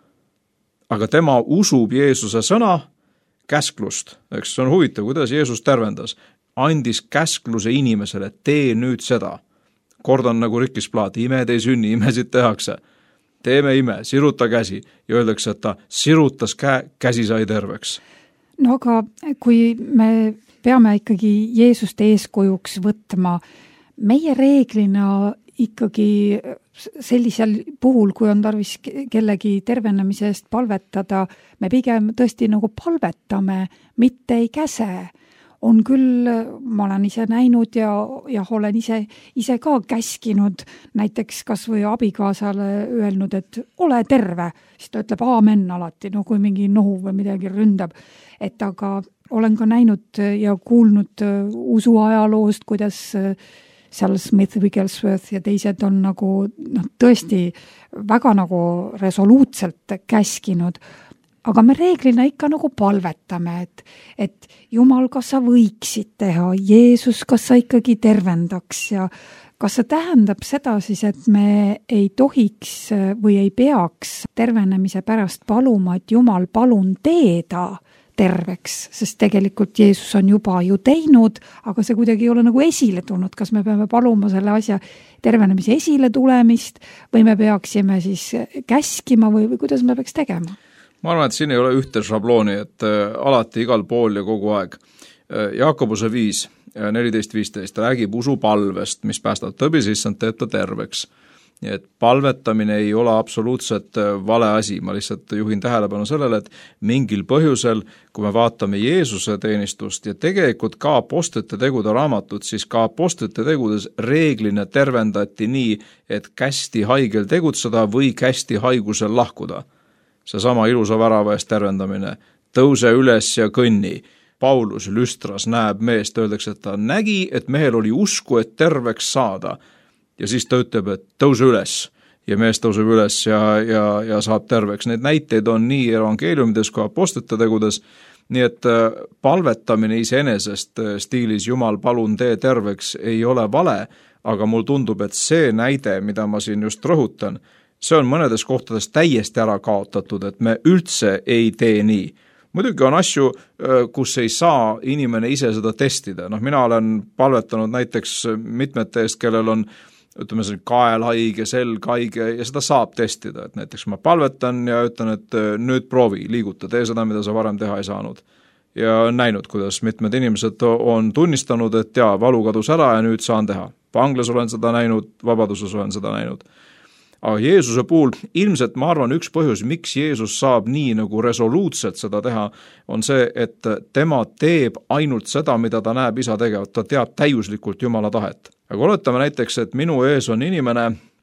Aga tema usub Jeesuse sõna, käsklust, eks see on huvitav, kuidas Jeesus tervendas, andis käskluse inimesele, tee nüüd seda. Kordan nagu rikkisplaat, imed ei sünni, imesid tehakse. Teeme ime, siruta käsi ja öeldakse, et ta sirutas käe, käsi sai terveks. No aga kui me peame ikkagi Jeesust eeskujuks võtma, meie reeglina ikkagi sellisel puhul, kui on tarvis kellegi tervenemise eest palvetada, me pigem tõesti nagu palvetame, mitte ei käse. On küll, ma olen ise näinud ja, ja olen ise, ise ka käskinud, näiteks kas või abikaasale öelnud, et ole terve, siis ta ütleb aamen alati, no kui mingi nohu või midagi ründab. Et aga olen ka näinud ja kuulnud usuajaloost, kuidas seal Smith, Wigglesworth ja teised on nagu no, tõesti väga nagu resoluutselt käskinud. Aga me reeglina ikka nagu palvetame, et, et Jumal, kas sa võiksid teha, Jeesus, kas sa ikkagi tervendaks ja kas see tähendab seda siis, et me ei tohiks või ei peaks tervenemise pärast paluma, et Jumal, palun teeda terveks, sest tegelikult Jeesus on juba ju teinud, aga see kuidagi ei ole nagu esile tulnud. Kas me peame paluma selle asja tervenemise esile tulemist või me peaksime siis käskima või, või kuidas me peaks tegema? Ma arvan, et siin ei ole ühte šablooni, et alati igal pool ja kogu aeg. Jaakobuse viis, neliteist viisteist räägib usupalvest, mis päästab tõbi sissand, teeb ta terveks. Nii et palvetamine ei ole absoluutselt vale asi, ma lihtsalt juhin tähelepanu sellele, et mingil põhjusel, kui me vaatame Jeesuse teenistust ja tegelikult ka apostlite tegude raamatut, siis ka apostlite tegudes reeglina tervendati nii, et kästi haigel tegutseda või kästi haigusel lahkuda. See sama ilusa värava eest tervendamine, tõuse üles ja kõnni. Paulus Lüstras näeb meest, öeldakse, et ta nägi, et mehel oli usku, et terveks saada. Ja siis ta ütleb, et tõuse üles ja mees tõuseb üles ja, ja, ja saab terveks. Need näiteid on nii evangeeliumides kui apostlite tegudes, nii et palvetamine iseenesest stiilis Jumal, palun tee terveks ei ole vale, aga mul tundub, et see näide, mida ma siin just rõhutan, see on mõnedes kohtades täiesti ära kaotatud, et me üldse ei tee nii. Muidugi on asju, kus ei saa inimene ise seda testida. Noh, mina olen palvetanud näiteks mitmete eest, kellel on ütleme, kael haige, selg haige ja seda saab testida. Et näiteks ma palvetan ja ütlen, et nüüd proovi, liiguta, tee seda, mida sa varem teha ei saanud. Ja näinud, kuidas mitmed inimesed on tunnistanud, et jaa, valu kadus ära ja nüüd saan teha. Vanglas olen seda näinud, vabaduses olen seda näinud. Aga Jeesuse puhul ilmselt ma arvan üks põhjus, miks Jeesus saab nii nagu resoluutselt seda teha, on see, et tema teeb ainult seda, mida ta näeb isa tegevat, ta teab täiuslikult Jumala tahet. Aga oletame näiteks, et minu ees on inimene,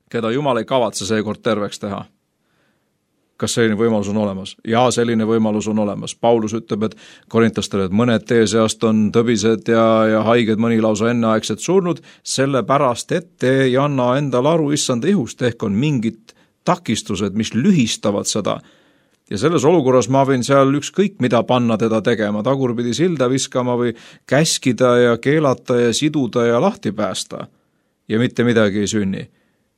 keda Jumal ei kavatse seekord terveks teha. Kas selline võimalus on olemas? Jaa, selline võimalus on olemas. Paulus ütleb, et korintastele, et mõned teie seast on tõbised ja, ja haiged, mõni lausa enneaegselt surnud, sellepärast, et te ei anna endal aru issanda ihust, ehk on mingid takistused, mis lühistavad seda. Ja selles olukorras ma võin seal ükskõik mida panna teda tegema, tagurpidi silda viskama või käskida ja keelata ja siduda ja lahti päästa. Ja mitte midagi ei sünni.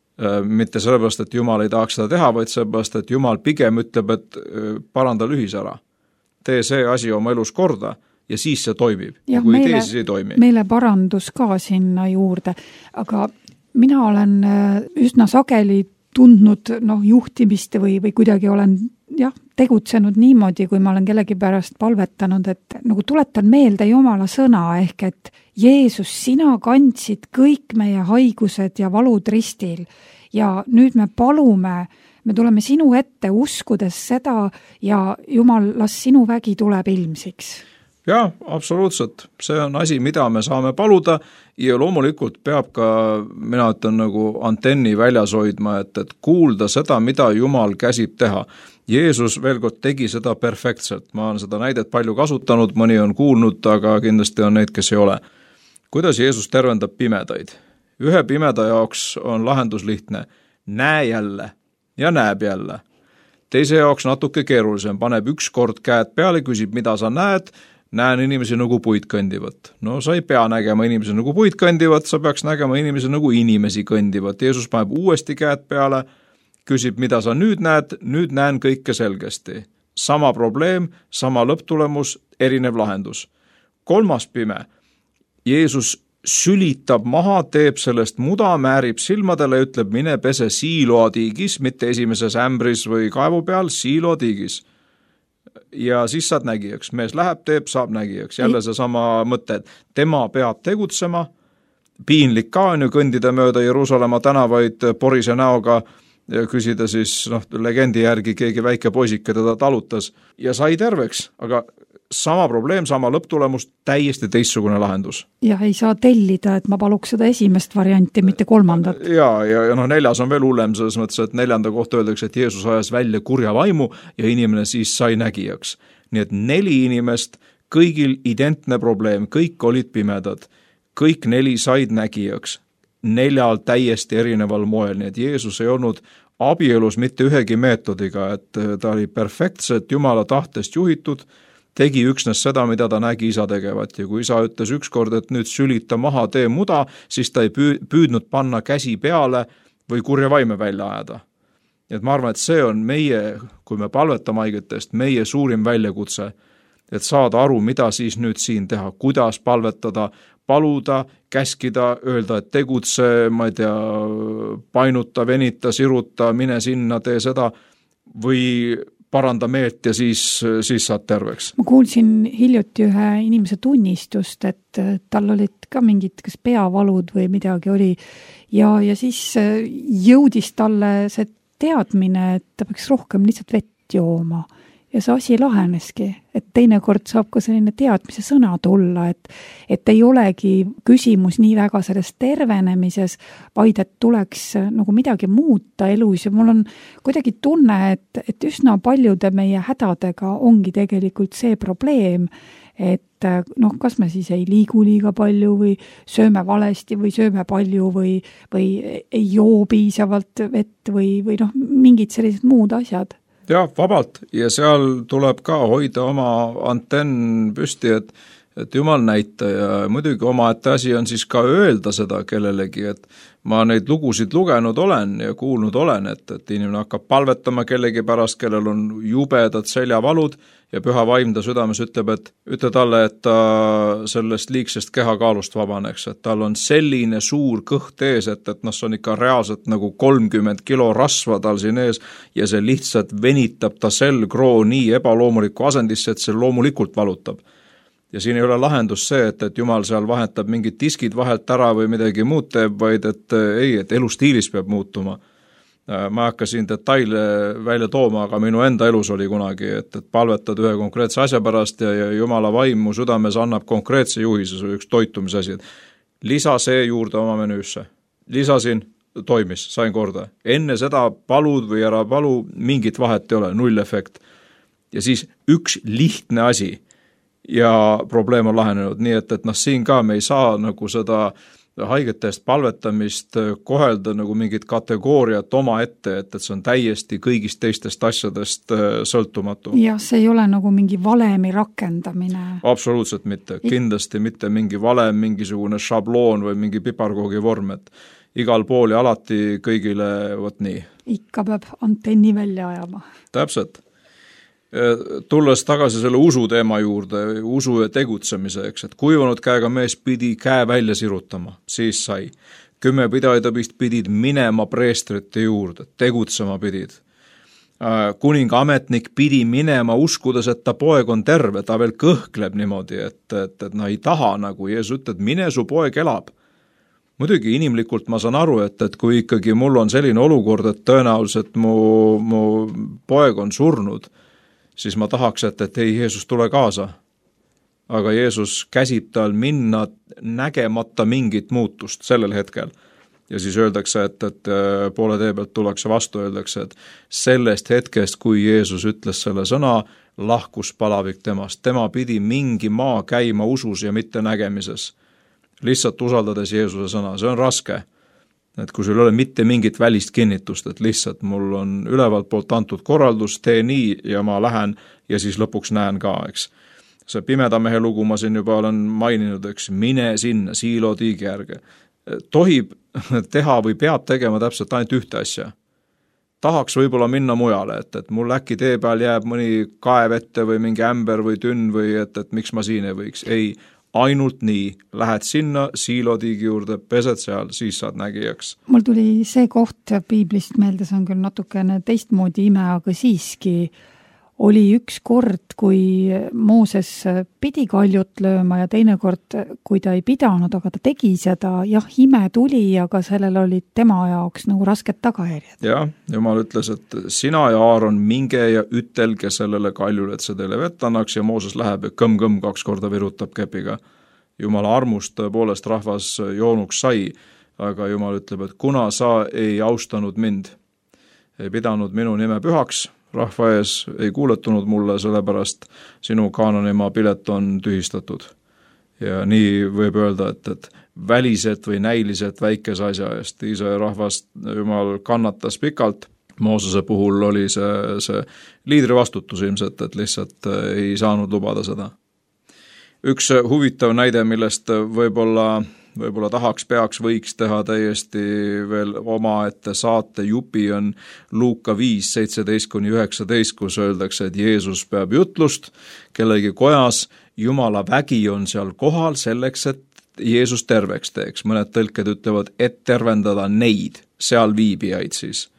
Mitte sellepärast, et Jumal ei tahaks seda teha, vaid sellepärast, et Jumal pigem ütleb, et paranda lühis ära. Tee see asi oma elus korda ja siis see toimib. Ja kui meile, tee, siis ei toimi. Meile parandus ka sinna juurde, aga mina olen üsna sageli tundnud noh, juhtimist või, või kuidagi olen jah, tegutsenud niimoodi, kui ma olen kellegi pärast palvetanud, et nagu tuletan meelde Jumala sõna ehk, et Jeesus, sina kandsid kõik meie haigused ja valud ristil ja nüüd me palume, me tuleme sinu ette uskudes seda ja Jumal, las sinu vägi tuleb ilmsiks. Jah, absoluutselt. See on asi, mida me saame paluda ja loomulikult peab ka, mina ütlen nagu antenni väljas hoidma, et, et kuulda seda, mida Jumal käsib teha. Jeesus veel kord tegi seda perfektselt. Ma olen seda näidet palju kasutanud, mõni on kuulnud, aga kindlasti on neid, kes ei ole. Kuidas Jeesus tervendab pimedaid? Ühe pimeda jaoks on lahendus lihtne. Näe jälle ja näeb jälle. Teise jaoks natuke keerulisem. Paneb üks kord käed peale, küsib, mida sa näed. Näen inimesi nagu puid kõndivat. No sa ei pea nägema inimesi nagu puid kõndivat, sa peaks nägema inimesi nagu inimesi kõndivat. Jeesus paneb uuesti käed peale, küsib, mida sa nüüd näed, nüüd näen kõike selgesti. Sama probleem, sama lõpptulemus, erinev lahendus. Kolmas pime. Jeesus sülitab maha, teeb sellest muda, määrib silmadele, ütleb, mine pese siiloatiigis, mitte esimeses ämbris või kaevu peal, siiloatiigis. Ja siis saad nägijaks. Mees läheb, teeb, saab nägijaks. Jälle see sama mõte, et tema peab tegutsema. Piinlik ka on ju kõndida mööda Jeruusalemma tänavaid porise näoga, küsida siis, noh, legendi järgi keegi väike poisike teda talutas ja sai terveks, aga sama probleem, sama lõpptulemus, täiesti teistsugune lahendus. Ja ei saa tellida, et ma paluks seda esimest varianti, mitte kolmandat. Ja, ja, ja no neljas on veel hullem selles mõttes, et neljanda kohta öeldakse, et Jeesus ajas välja kurja vaimu ja inimene siis sai nägijaks. Nii et neli inimest, kõigil identne probleem, kõik olid pimedad, kõik neli said nägijaks, neljal täiesti erineval moel, nii et Jeesus ei olnud abielus mitte ühegi meetodiga, et ta oli perfektselt Jumala tahtest juhitud, tegi üksnes seda, mida ta nägi isa tegevat ja kui isa ütles ükskord, et nüüd sülita maha, tee muda, siis ta ei püüdnud panna käsi peale või kurja vaime välja ajada. Et ma arvan, et see on meie, kui me palvetame haigetest, meie suurim väljakutse, et saada aru, mida siis nüüd siin teha, kuidas palvetada, paluda, käskida, öelda, et tegutse, ma ei tea, painuta, venita, siruta, mine sinna, tee seda või paranda meelt ja siis, siis saad terveks. Ma kuulsin hiljuti ühe inimese tunnistust, et tal olid ka mingid kas peavalud või midagi oli ja, ja siis jõudis talle see teadmine, et ta peaks rohkem lihtsalt vett jooma ja see asi laheneski, et teinekord saab ka selline teadmise sõna tulla, et, et ei olegi küsimus nii väga selles tervenemises, vaid et tuleks nagu midagi muuta elus ja mul on kuidagi tunne, et, et üsna paljude meie hädadega ongi tegelikult see probleem, et noh, kas me siis ei liigu liiga palju või sööme valesti või sööme palju või, või ei joo piisavalt vett või, või noh, mingid sellised muud asjad. Jah, vabalt ja seal tuleb ka hoida oma antenn püsti, et, et Jumal näita ja muidugi omaette asi on siis ka öelda seda kellelegi, et ma neid lugusid lugenud olen ja kuulnud olen, et, et inimene hakkab palvetama kellegi pärast, kellel on jubedad seljavalud ja püha vaim ta südames ütleb, et ütle talle, et ta sellest liigsest kehakaalust vabaneks, et tal on selline suur kõht ees, et, et noh, see on ikka reaalselt nagu kolmkümmend kilo rasva tal siin ees ja see lihtsalt venitab ta selgroo nii ebaloomulikku asendisse, et see loomulikult valutab. Ja siin ei ole lahendus see, et, et Jumal seal vahetab mingid diskid vahelt ära või midagi muud teeb, vaid et ei, et elustiilis peab muutuma. Ma ei hakka siin detaile välja tooma, aga minu enda elus oli kunagi, et, et palvetad ühe konkreetse asja pärast ja, ja Jumala vaim mu südames annab konkreetse juhise, see üks toitumisasi. Lisa see juurde oma menüüsse. Lisasin, toimis, sain korda. Enne seda palud või ära palu, mingit vahet ei ole, null efekt. Ja siis üks lihtne asi ja probleem on lahenenud, nii et, et noh, siin ka me ei saa nagu seda haigete eest palvetamist kohelda nagu mingit kategooriat oma ette, et, et see on täiesti kõigist teistest asjadest sõltumatu. Jah, see ei ole nagu mingi valemi rakendamine. Absoluutselt mitte, kindlasti mitte mingi valem, mingisugune šabloon või mingi piparkoogi vorm, et igal pool ja alati kõigile võt nii. Ikka peab antenni välja ajama. Täpselt. Tulles tagasi selle usu teema juurde, usu ja tegutsemise, eks, et kuivanud käega mees pidi käe välja sirutama, siis sai. Kümme pidaidapist pidid minema preestrite juurde, tegutsema pidid. Kuninga ametnik pidi minema uskudes, et ta poeg on terve, ta veel kõhkleb niimoodi, et, et, et no ei taha nagu, Jeesus ütleb, mine su poeg elab. Muidugi inimlikult ma saan aru, et, et kui ikkagi mul on selline olukord, et tõenäoliselt mu, mu poeg on surnud, siis ma tahaks, et, et ei, Jeesus tule kaasa. Aga Jeesus käsib tal minna nägemata mingit muutust sellel hetkel. Ja siis öeldakse, et, et poole tee pealt tullakse vastu, öeldakse, et sellest hetkest, kui Jeesus ütles selle sõna, lahkus palavik temast. Tema pidi mingi maa käima usus ja mitte nägemises. Lihtsalt usaldades Jeesuse sõna. See on raske. Et kui sul ei ole mitte mingit välist kinnitust, et lihtsalt mul on ülevalt poolt antud korraldus, tee nii ja ma lähen ja siis lõpuks näen ka, eks. See pimeda mehe lugu ma siin juba olen maininud, eks, mine sinna, siilo tiigi järge. Tohib teha või peab tegema täpselt ainult ühte asja. Tahaks võib-olla minna mujale, et, et mul äkki tee peal jääb mõni kaev ette või mingi ämber või tünn või et, et miks ma siin ei võiks. Ei, ainult nii, lähed sinna siilotiigi juurde, pesed seal, siis saad nägijaks. Mul tuli see koht piiblist meelde, see on küll natukene teistmoodi ime, aga siiski oli üks kord, kui Mooses pidi kaljut lööma ja teine kord, kui ta ei pidanud, aga ta tegi seda, jah, ime tuli, aga sellel oli tema jaoks nagu rasked tagajärjed. Jah, Jumal ütles, et sina ja Aaron minge ja ütelge sellele kaljule, et see teile vett annaks ja Mooses läheb ja kõmm-kõmm kaks korda virutab kepiga. Jumala armust tõepoolest rahvas joonuks sai, aga Jumal ütleb, et kuna sa ei austanud mind, ei pidanud minu nime pühaks, rahva ees ei kuuletunud mulle, sellepärast sinu Kaananimaa pilet on tühistatud. Ja nii võib öelda, et, et väliselt või näiliselt väikese asja eest. Iisraeli rahvast Jumal kannatas pikalt. Moosese puhul oli see, see liidri vastutus ilmselt, et lihtsalt ei saanud lubada seda. Üks huvitav näide, millest võib-olla võib-olla tahaks, peaks, võiks teha täiesti veel oma ette saate jupi on Luuka viis, seitseteist kuni üheksateist, kus öeldakse, et Jeesus peab jutlust kellegi kojas, Jumala vägi on seal kohal selleks, et Jeesus terveks teeks. Mõned tõlked ütlevad, et tervendada neid, seal viibijaid siis.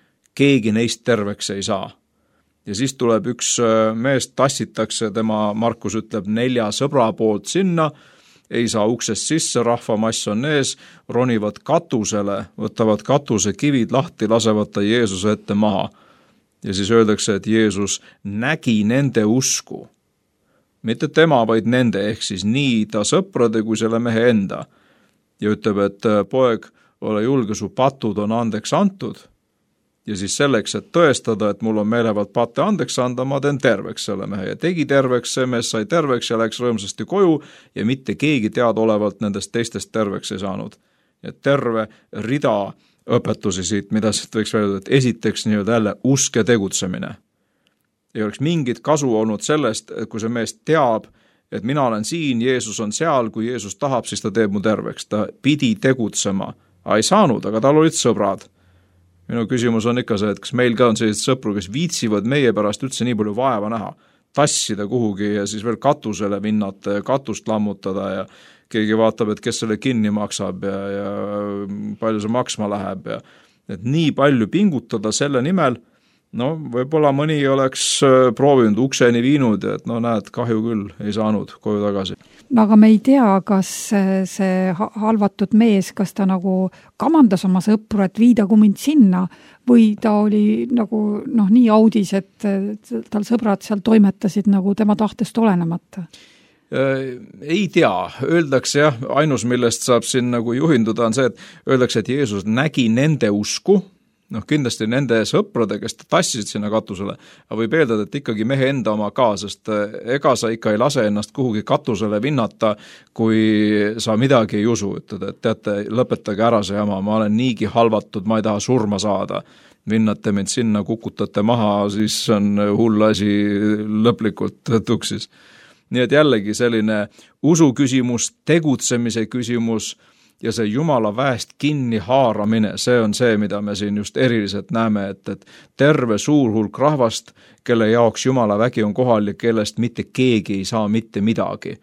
Keegi neist terveks ei saa. Ja siis tuleb üks mees, tassitakse, tema Markus ütleb nelja sõbra poolt sinna, ei saa uksest sisse, rahvamass on ees, ronivad katusele, võtavad katuse kivid lahti, lasevad ta Jeesuse ette maha. Ja siis öeldakse, et Jeesus nägi nende usku. Mitte tema, vaid nende, ehk siis nii ta sõprade kui selle mehe enda. Ja ütleb, et poeg, ole julge, su patud on andeks antud. Ja siis selleks, et tõestada, et mul on meelevalt patte andeks anda, ma teen terveks selle mehe. Ja tegi terveks, see mees sai terveks ja läks rõõmsasti koju ja mitte keegi teadaolevalt nendest teistest terveks ei saanud. Ja terve rida õpetusi siit, mida siit võiks öelda, et esiteks nii-öelda jälle usk ja tegutsemine. Ei oleks mingit kasu olnud sellest, et kui see mees teab, et mina olen siin, Jeesus on seal, kui Jeesus tahab, siis ta teeb mu terveks. Ta pidi tegutsema. A ei saanud, aga tal olid sõbrad. Minu küsimus on ikka see, et kas meil ka on sellised sõpru, kes viitsivad meie pärast üldse nii palju vaeva näha, tassida kuhugi ja siis veel katusele minnata ja katust lammutada ja keegi vaatab, et kes selle kinni maksab ja, ja palju see maksma läheb ja et nii palju pingutada selle nimel, no võib-olla mõni oleks proovinud ukseni viinud ja et no näed, kahju küll ei saanud koju tagasi. No aga me ei tea, kas see halvatud mees, kas ta nagu kamandas oma sõpru, et viidagu mind sinna või ta oli nagu noh, nii audis, et tal sõbrad seal toimetasid nagu tema tahtest olenemata. ei tea, öeldakse jah, ainus millest saab siin nagu juhinduda on see, et öeldakse, et Jeesus nägi nende usku, noh kindlasti nende sõprade, kes tassisid sinna katusele, aga võib eeldada, et ikkagi mehe enda oma ka, sest ega sa ikka ei lase ennast kuhugi katusele vinnata, kui sa midagi ei usu, ütled, et teate, lõpetage ära see jama, ma olen niigi halvatud, ma ei taha surma saada, vinnate mind sinna, kukutate maha, siis on hull asi lõplikult tuksis. Nii et jällegi selline usu küsimus, tegutsemise küsimus, ja see Jumala väest kinni haaramine, see on see, mida me siin just eriliselt näeme, et, et terve suur hulk rahvast, kelle jaoks Jumala vägi on kohal ja kellest mitte keegi ei saa mitte midagi.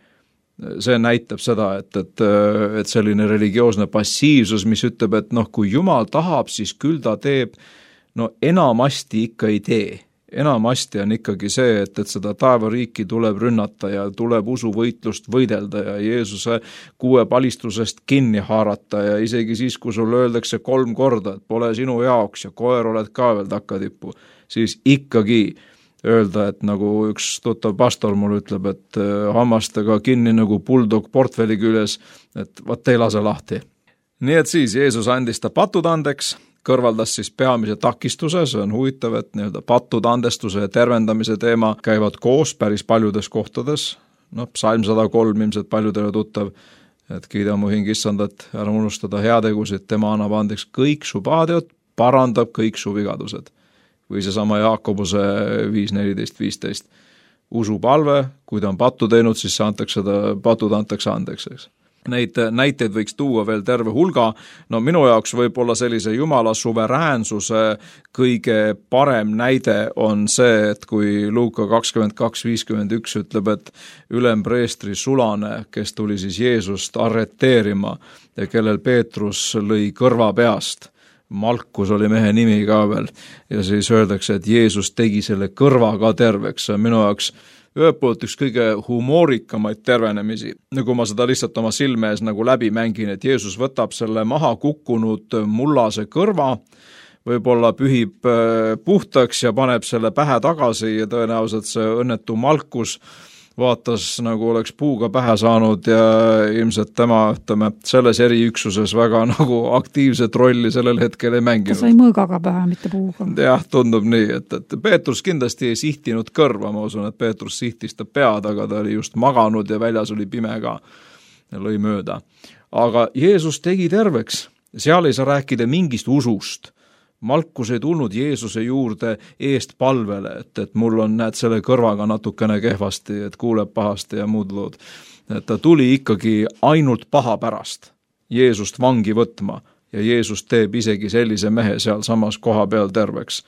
See näitab seda, et, et, et selline religioosne passiivsus, mis ütleb, et noh, kui Jumal tahab, siis küll ta teeb, no enamasti ikka ei tee. Enamasti on ikkagi see, et, et seda taevariiki tuleb rünnata ja tuleb usuvõitlust võidelda ja Jeesuse kuue palistusest kinni haarata ja isegi siis, kui sulle öeldakse kolm korda, et pole sinu jaoks ja koer oled ka veel takkatippu, siis ikkagi öelda, et nagu üks tuttav pastor mul ütleb, et hammastega kinni nagu bulldog portfelli küljes, et vaat ei lase lahti. Nii et siis Jeesus andis ta patud andeks, kõrvaldas siis peamise takistuse, see on huvitav, et nii-öelda patud andestuse ja tervendamise teema käivad koos päris paljudes kohtades, noh, psalm sada kolm ilmselt paljudele tuttav, et kiida mu hing issandat, ära unustada heategusid, tema annab andeks kõik su paadiot, parandab kõik su vigadused. Või seesama Jaakobuse viis neliteist viisteist. Usupalve, kui ta on pattu teinud, siis antakse ta, patud antakse andeks, eks. Neid näiteid võiks tuua veel terve hulga, no minu jaoks võib-olla sellise Jumala suveräänsuse kõige parem näide on see, et kui Luuka kakskümmend kaks viiskümmend üks ütleb, et ülempreestri sulane, kes tuli siis Jeesust arreteerima ja kellel Peetrus lõi kõrva peast, Malkus oli mehe nimi ka veel, ja siis öeldakse, et Jeesus tegi selle kõrva ka terveks, see on minu jaoks ühelt poolt üks kõige humoorikamaid tervenemisi, nagu ma seda lihtsalt oma silme ees nagu läbi mängin, et Jeesus võtab selle maha kukkunud mullase kõrva, võib-olla pühib puhtaks ja paneb selle pähe tagasi ja tõenäoliselt see õnnetu Malkus vaatas nagu oleks puuga pähe saanud ja ilmselt tema, ütleme, selles eriüksuses väga nagu aktiivset rolli sellel hetkel ei mänginud. Ta sai mõõgaga pähe, mitte puuga. Jah, tundub nii, et, et Peetrus kindlasti ei sihtinud kõrva, ma usun, et Peetrus sihtis ta pead, aga ta oli just maganud ja väljas oli pime ka ja lõi mööda. Aga Jeesus tegi terveks, seal ei saa rääkida mingist usust. Malkus ei tulnud Jeesuse juurde eest palvele, et, et mul on näed selle kõrvaga natukene kehvasti, et kuuleb pahasti ja muud lood. Et ta tuli ikkagi ainult paha pärast Jeesust vangi võtma ja Jeesus teeb isegi sellise mehe seal samas koha peal terveks.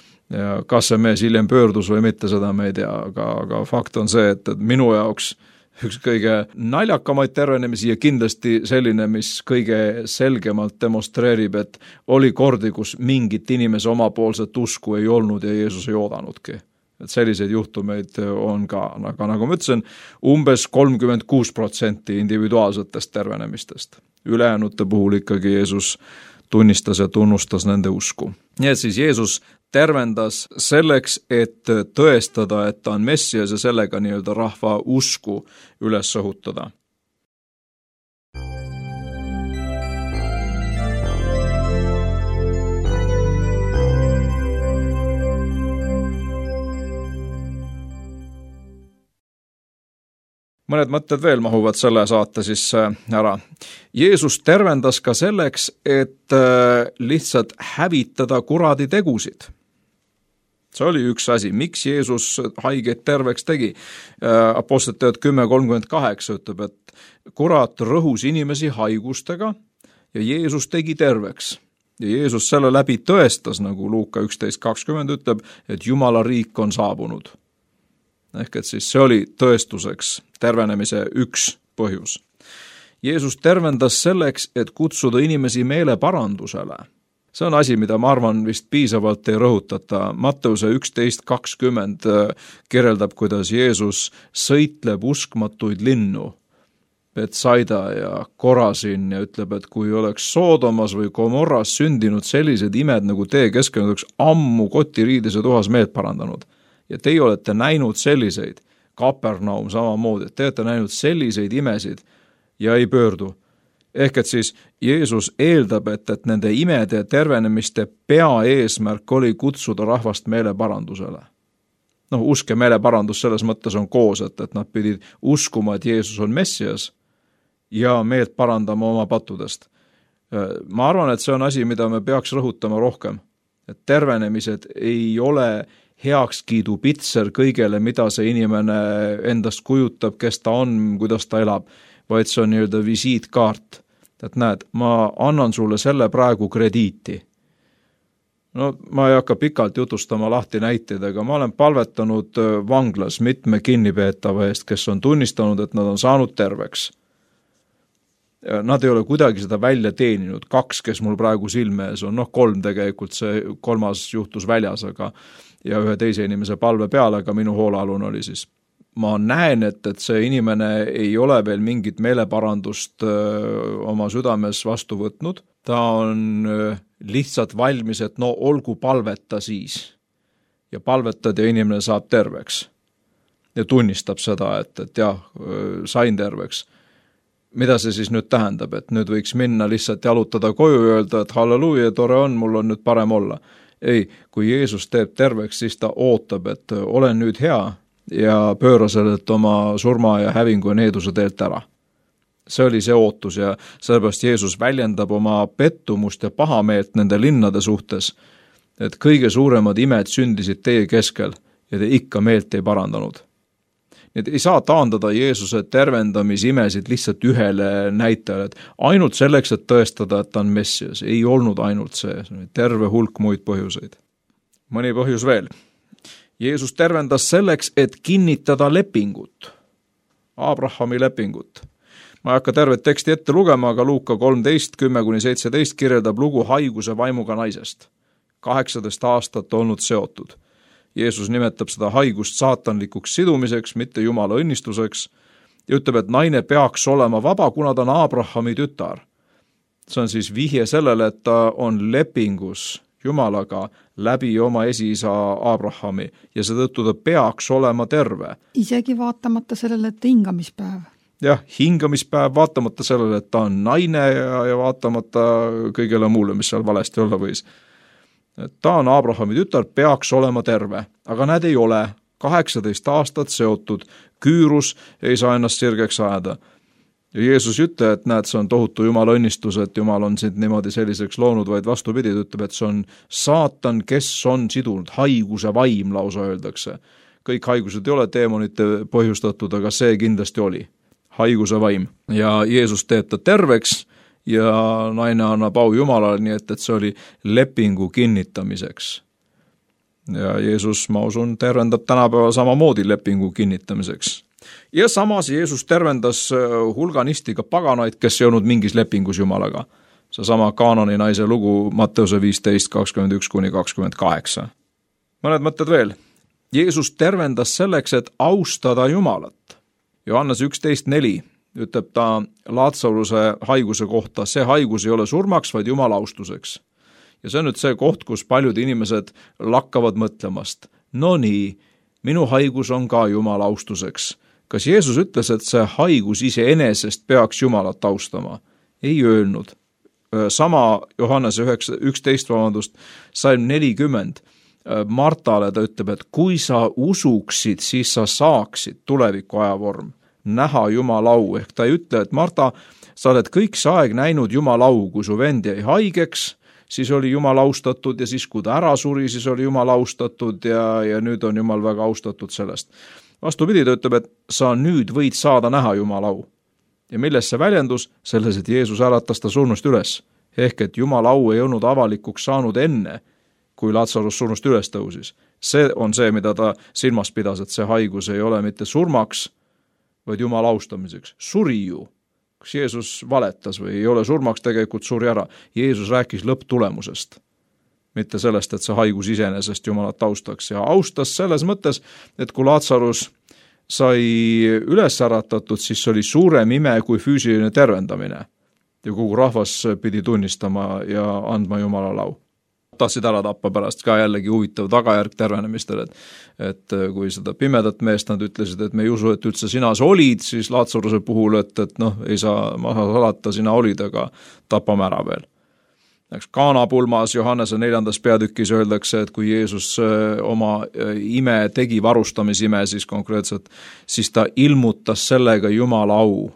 Ja kas see mees hiljem pöördus või mitte, seda me ei tea, aga, aga fakt on see, et, et minu jaoks üks kõige naljakamaid tervenemisi ja kindlasti selline, mis kõige selgemalt demonstreerib, et oli kordi, kus mingit inimese omapoolset usku ei olnud ja Jeesus ei oodanudki. Et selliseid juhtumeid on ka, aga nagu ma ütlesin, umbes kolmkümmend kuus protsenti individuaalsetest tervenemistest. Ülejäänute puhul ikkagi Jeesus tunnistas ja tunnustas nende usku. Nii et siis Jeesus tervendas selleks, et tõestada, et ta on Messias ja sellega nii-öelda rahva usku üles õhutada. Mõned mõtted veel mahuvad selle saate siis ära. Jeesus tervendas ka selleks, et lihtsalt hävitada kuradi tegusid. See oli üks asi, miks Jeesus haigeid terveks tegi. Apostlite teod kümme kolmkümmend kaheksa ütleb, et kurat rõhus inimesi haigustega ja Jeesus tegi terveks. Ja Jeesus selle läbi tõestas, nagu Luuka üksteist kakskümmend ütleb, et Jumala riik on saabunud. Ehk et siis see oli tõestuseks tervenemise üks põhjus. Jeesus tervendas selleks, et kutsuda inimesi meeleparandusele. See on asi, mida ma arvan vist piisavalt ei rõhutata. Matteuse üksteist kakskümmend kirjeldab, kuidas Jeesus sõitleb uskmatuid linnu, Betsaida ja Korasin ja ütleb, et kui oleks Soodomas või Gomorras sündinud sellised imed nagu teie keskel, oleks ammu kotiriidise tuhas meelt parandanud. Ja teie olete näinud selliseid, Kapernaum samamoodi, et te olete näinud selliseid imesid ja ei pöördu. Ehk et siis Jeesus eeldab, et, et nende imede tervenemiste peaeesmärk oli kutsuda rahvast meeleparandusele. Noh, usk ja meeleparandus selles mõttes on koos, et, et nad pidid uskuma, et Jeesus on Messias ja meelt parandama oma pattudest. Ma arvan, et see on asi, mida me peaks rõhutama rohkem. Et tervenemised ei ole heakskiidu pitser kõigele, mida see inimene endast kujutab, kes ta on, kuidas ta elab, vaid see on nii-öelda visiitkaart. Et näed, ma annan sulle selle praegu krediiti. No ma ei hakka pikalt jutustama lahti näiteid, aga ma olen palvetanud vanglas mitme kinnipeetava eest, kes on tunnistanud, et nad on saanud terveks. Nad ei ole kuidagi seda välja teeninud, kaks, kes mul praegu silme ees on, noh kolm tegelikult, see kolmas juhtus väljas, aga ja ühe teise inimese palve peale, aga minu hoolealune oli siis. Ma näen, et, et see inimene ei ole veel mingit meeleparandust öö, oma südames vastu võtnud. Ta on öö, lihtsalt valmis, et no olgu palveta siis. Ja palvetad ja inimene saab terveks. Ja tunnistab seda, et, et jah, öö, sain terveks. Mida see siis nüüd tähendab, et nüüd võiks minna lihtsalt jalutada koju ja öelda, et halleluuja, tore on, mul on nüüd parem olla. Ei, kui Jeesus teeb terveks, siis ta ootab, et olen nüüd hea ja pööra sellelt oma surma ja hävingu ja needuse teelt ära. See oli see ootus ja sellepärast Jeesus väljendab oma pettumust ja pahameelt nende linnade suhtes, et kõige suuremad imed sündisid teie keskel ja te ikka meelt ei parandanud. Nii et ei saa taandada Jeesuse tervendamisimesid lihtsalt ühele näitajale, et ainult selleks, et tõestada, et ta on Messias. Ei olnud ainult see, see terve hulk muid põhjuseid. Mõni põhjus veel. Jeesus tervendas selleks, et kinnitada lepingut, Abrahami lepingut. Ma ei hakka tervet teksti ette lugema, aga Luuka kolmteist, kümme kuni seitseteist kirjeldab lugu haiguse vaimuga naisest. kaheksateist aastat olnud seotud. Jeesus nimetab seda haigust saatanlikuks sidumiseks, mitte Jumala õnnistuseks, ja ütleb, et naine peaks olema vaba, kuna ta on Abrahami tütar. See on siis vihje sellele, et ta on lepingus Jumalaga läbi oma esiisa Abrahami ja seetõttu ta peaks olema terve. Isegi vaatamata sellele, et hingamispäev. Jah, hingamispäev vaatamata sellele, et ta on naine ja, ja vaatamata kõigele muule, mis seal valesti olla võis. Ta on Abrahami tütar, peaks olema terve, aga näed ei ole. kaheksateist aastat seotud, küürus ei saa ennast sirgeks ajada. Ja Jeesus ütle, et näed, see on tohutu Jumala õnnistus, et Jumal on sind niimoodi selliseks loonud, vaid vastupidi, ta ütleb, et see on saatan, kes on sidunud, haiguse vaim lausa öeldakse. Kõik haigused ei ole teemonite põhjustatud, aga see kindlasti oli haiguse vaim. Ja Jeesus teeb ta terveks ja naine annab au Jumalale, nii et, et see oli lepingu kinnitamiseks. Ja Jeesus, ma usun, tervendab tänapäeval samamoodi lepingu kinnitamiseks. Ja samas Jeesus tervendas hulganisti ka paganaid, kes ei olnud mingis lepingus Jumalaga. See sama Kaanani naise lugu Matteuse viisteist, kakskümmend üks kuni kakskümmend kaheksa. Mõned mõtted veel. Jeesus tervendas selleks, et austada Jumalat. Johannes üksteist neli ütleb ta Laatsaruse haiguse kohta, see haigus ei ole surmaks, vaid Jumala austuseks. Ja see on nüüd see koht, kus paljud inimesed lakkavad mõtlemast. No nii, minu haigus on ka Jumala austuseks. Kas Jeesus ütles, et see haigus iseenesest peaks Jumalat austama? Ei öelnud. Sama Johannes üksteist, vabandust, salm nelikümmend. Martale ta ütleb, et kui sa usuksid, siis sa saaksid tuleviku ajavorm, näha Jumala au. Ehk ta ei ütle, et Marta, sa oled kõik see aeg näinud Jumala au, kui su vend jäi haigeks, siis oli Jumal austatud ja siis, kui ta ära suri, siis oli Jumal austatud ja, ja nüüd on Jumal väga austatud sellest. Vastupidi, ta ütleb, et sa nüüd võid saada näha Jumala au. Ja milles see väljendus? Selles, et Jeesus äratas ta surnust üles. Ehk, et Jumala au ei olnud avalikuks saanud enne, kui Laatsarus surnust üles tõusis. See on see, mida ta silmas pidas, et see haigus ei ole mitte surmaks, vaid Jumala austamiseks. Suri ju. Kas Jeesus valetas või ei ole surmaks, tegelikult suri ära. Jeesus rääkis lõpptulemusest. Mitte sellest, et see haigus iseenesest Jumalat austaks. Ja austas selles mõttes, et kui Laatsarus sai üles äratatud, siis oli suurem ime kui füüsiline tervendamine. Ja kogu rahvas pidi tunnistama ja andma Jumala lau. tahtsid ära tappa pärast ka jällegi huvitav tagajärg tervenemistele, et et kui seda pimedat meest nad ütlesid, et me ei usu, et üldse sina see olid, siis Laatsaruse puhul, et, et noh, ei saa maha salata, sina olid, aga tapame ära veel. Eks Kaanapulmas Johannese neljandas peatükis öeldakse, et kui Jeesus oma ime tegi, varustamisime siis konkreetselt, siis ta ilmutas sellega Jumala au.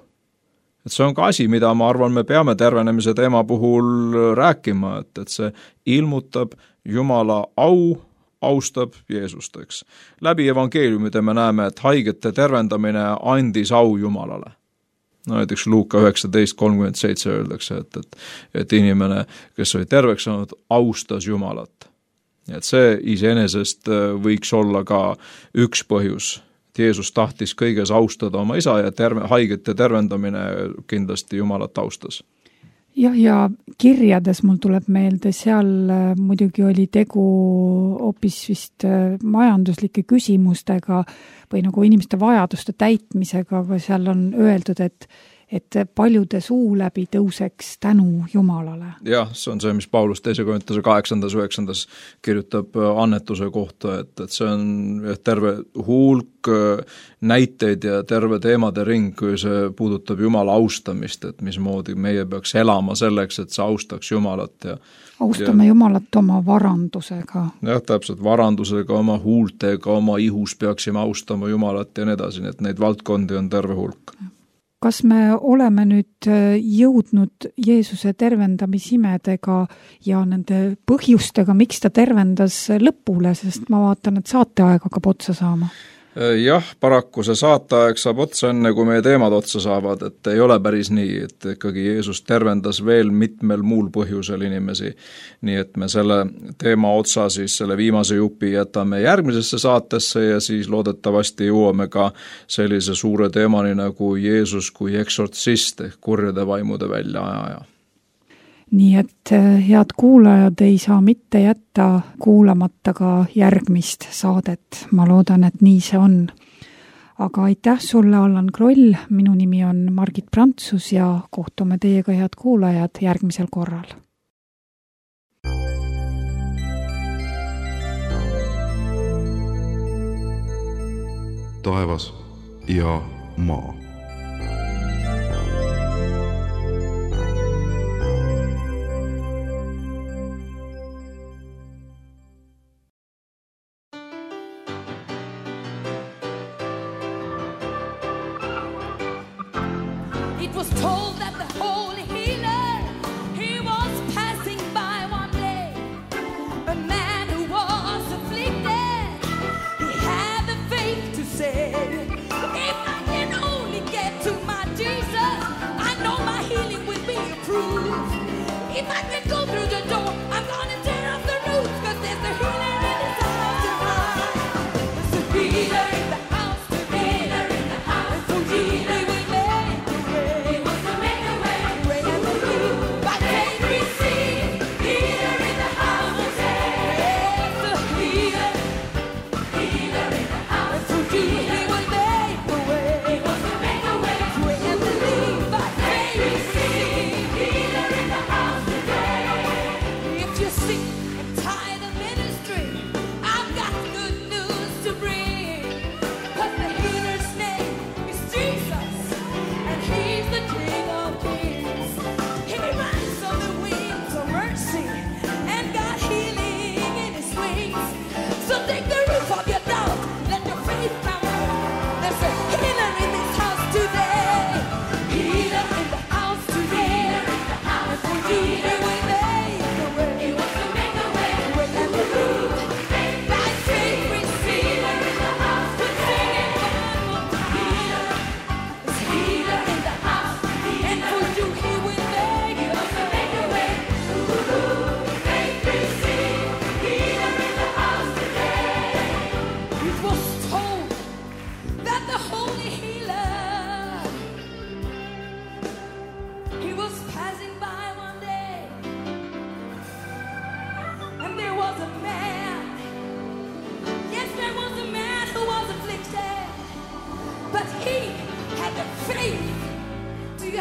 Et see on ka asi, mida ma arvan, me peame tervenemise teema puhul rääkima, et, et see ilmutab Jumala au, austab Jeesust, eks. Läbi evangeeliumide me näeme, et haigete tervendamine andis au Jumalale. No näiteks Luuka üheksateist kolmkümmend seitse öeldakse, et, et, et inimene, kes oli terveks saanud, austas Jumalat. Et see iseenesest võiks olla ka üks põhjus. Jeesus tahtis kõiges austada oma isa ja terve, haigete tervendamine kindlasti Jumalat austas. Jah, ja kirjades mul tuleb meelde, seal muidugi oli tegu hoopis vist majanduslike küsimustega või nagu inimeste vajaduste täitmisega, aga seal on öeldud, et et paljude suu läbi tõuseks tänu Jumalale. Jah, see on see, mis Paulus teise Korintuse kaheksandas üheksandas kirjutab annetuse kohta, et, et see on terve hulk näiteid ja terve teemade ring, kui see puudutab Jumala austamist, et mismoodi meie peaks elama selleks, et see austaks Jumalat. Ja, austame ja, Jumalat oma varandusega. Jah, täpselt varandusega, oma huultega, oma ihus peaksime austama Jumalat ja nii edasi, et neid valdkondi on terve hulk. Kas me oleme nüüd jõudnud Jeesuse tervendamisimedega ja nende põhjustega, miks ta tervendas lõpule, sest ma vaatan, et saateaeg hakkab otsa saama? Jah, paraku see saateaeg saab otsa enne, kui meie teemad otsa saavad, et ei ole päris nii, et ikkagi Jeesus tervendas veel mitmel muul põhjusel inimesi. Nii et me selle teema otsa siis selle viimase jupi jätame järgmisesse saatesse ja siis loodetavasti jõuame ka sellise suure teemani nagu Jeesus kui eksortsist ehk kurjade vaimude väljaajaja. Nii et head kuulajad ei saa mitte jätta kuulamata ka järgmist saadet. Ma loodan, et nii see on. Aga aitäh sulle, Allan Kroll. Minu nimi on Margit Prantsus ja kohtume teiega, head kuulajad, järgmisel korral. Taevas ja maa.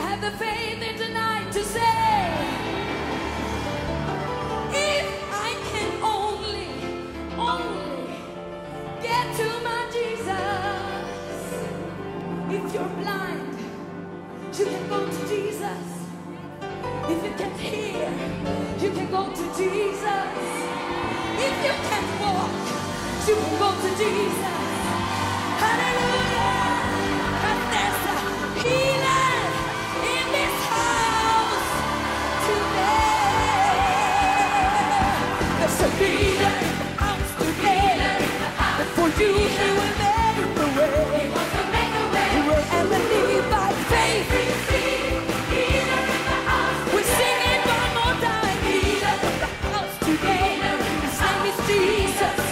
Faith in tonight to say, if I can you can go to Jesus. If you can hear, you can go to Jesus. If you can walk, you can go to Jesus. Hallelujah! And there's a healing in this house today. There's a healing in the house today. And for you, He will make the way. He will ever live by faith. We sing it one more time. Healing in the house today. His name is Jesus.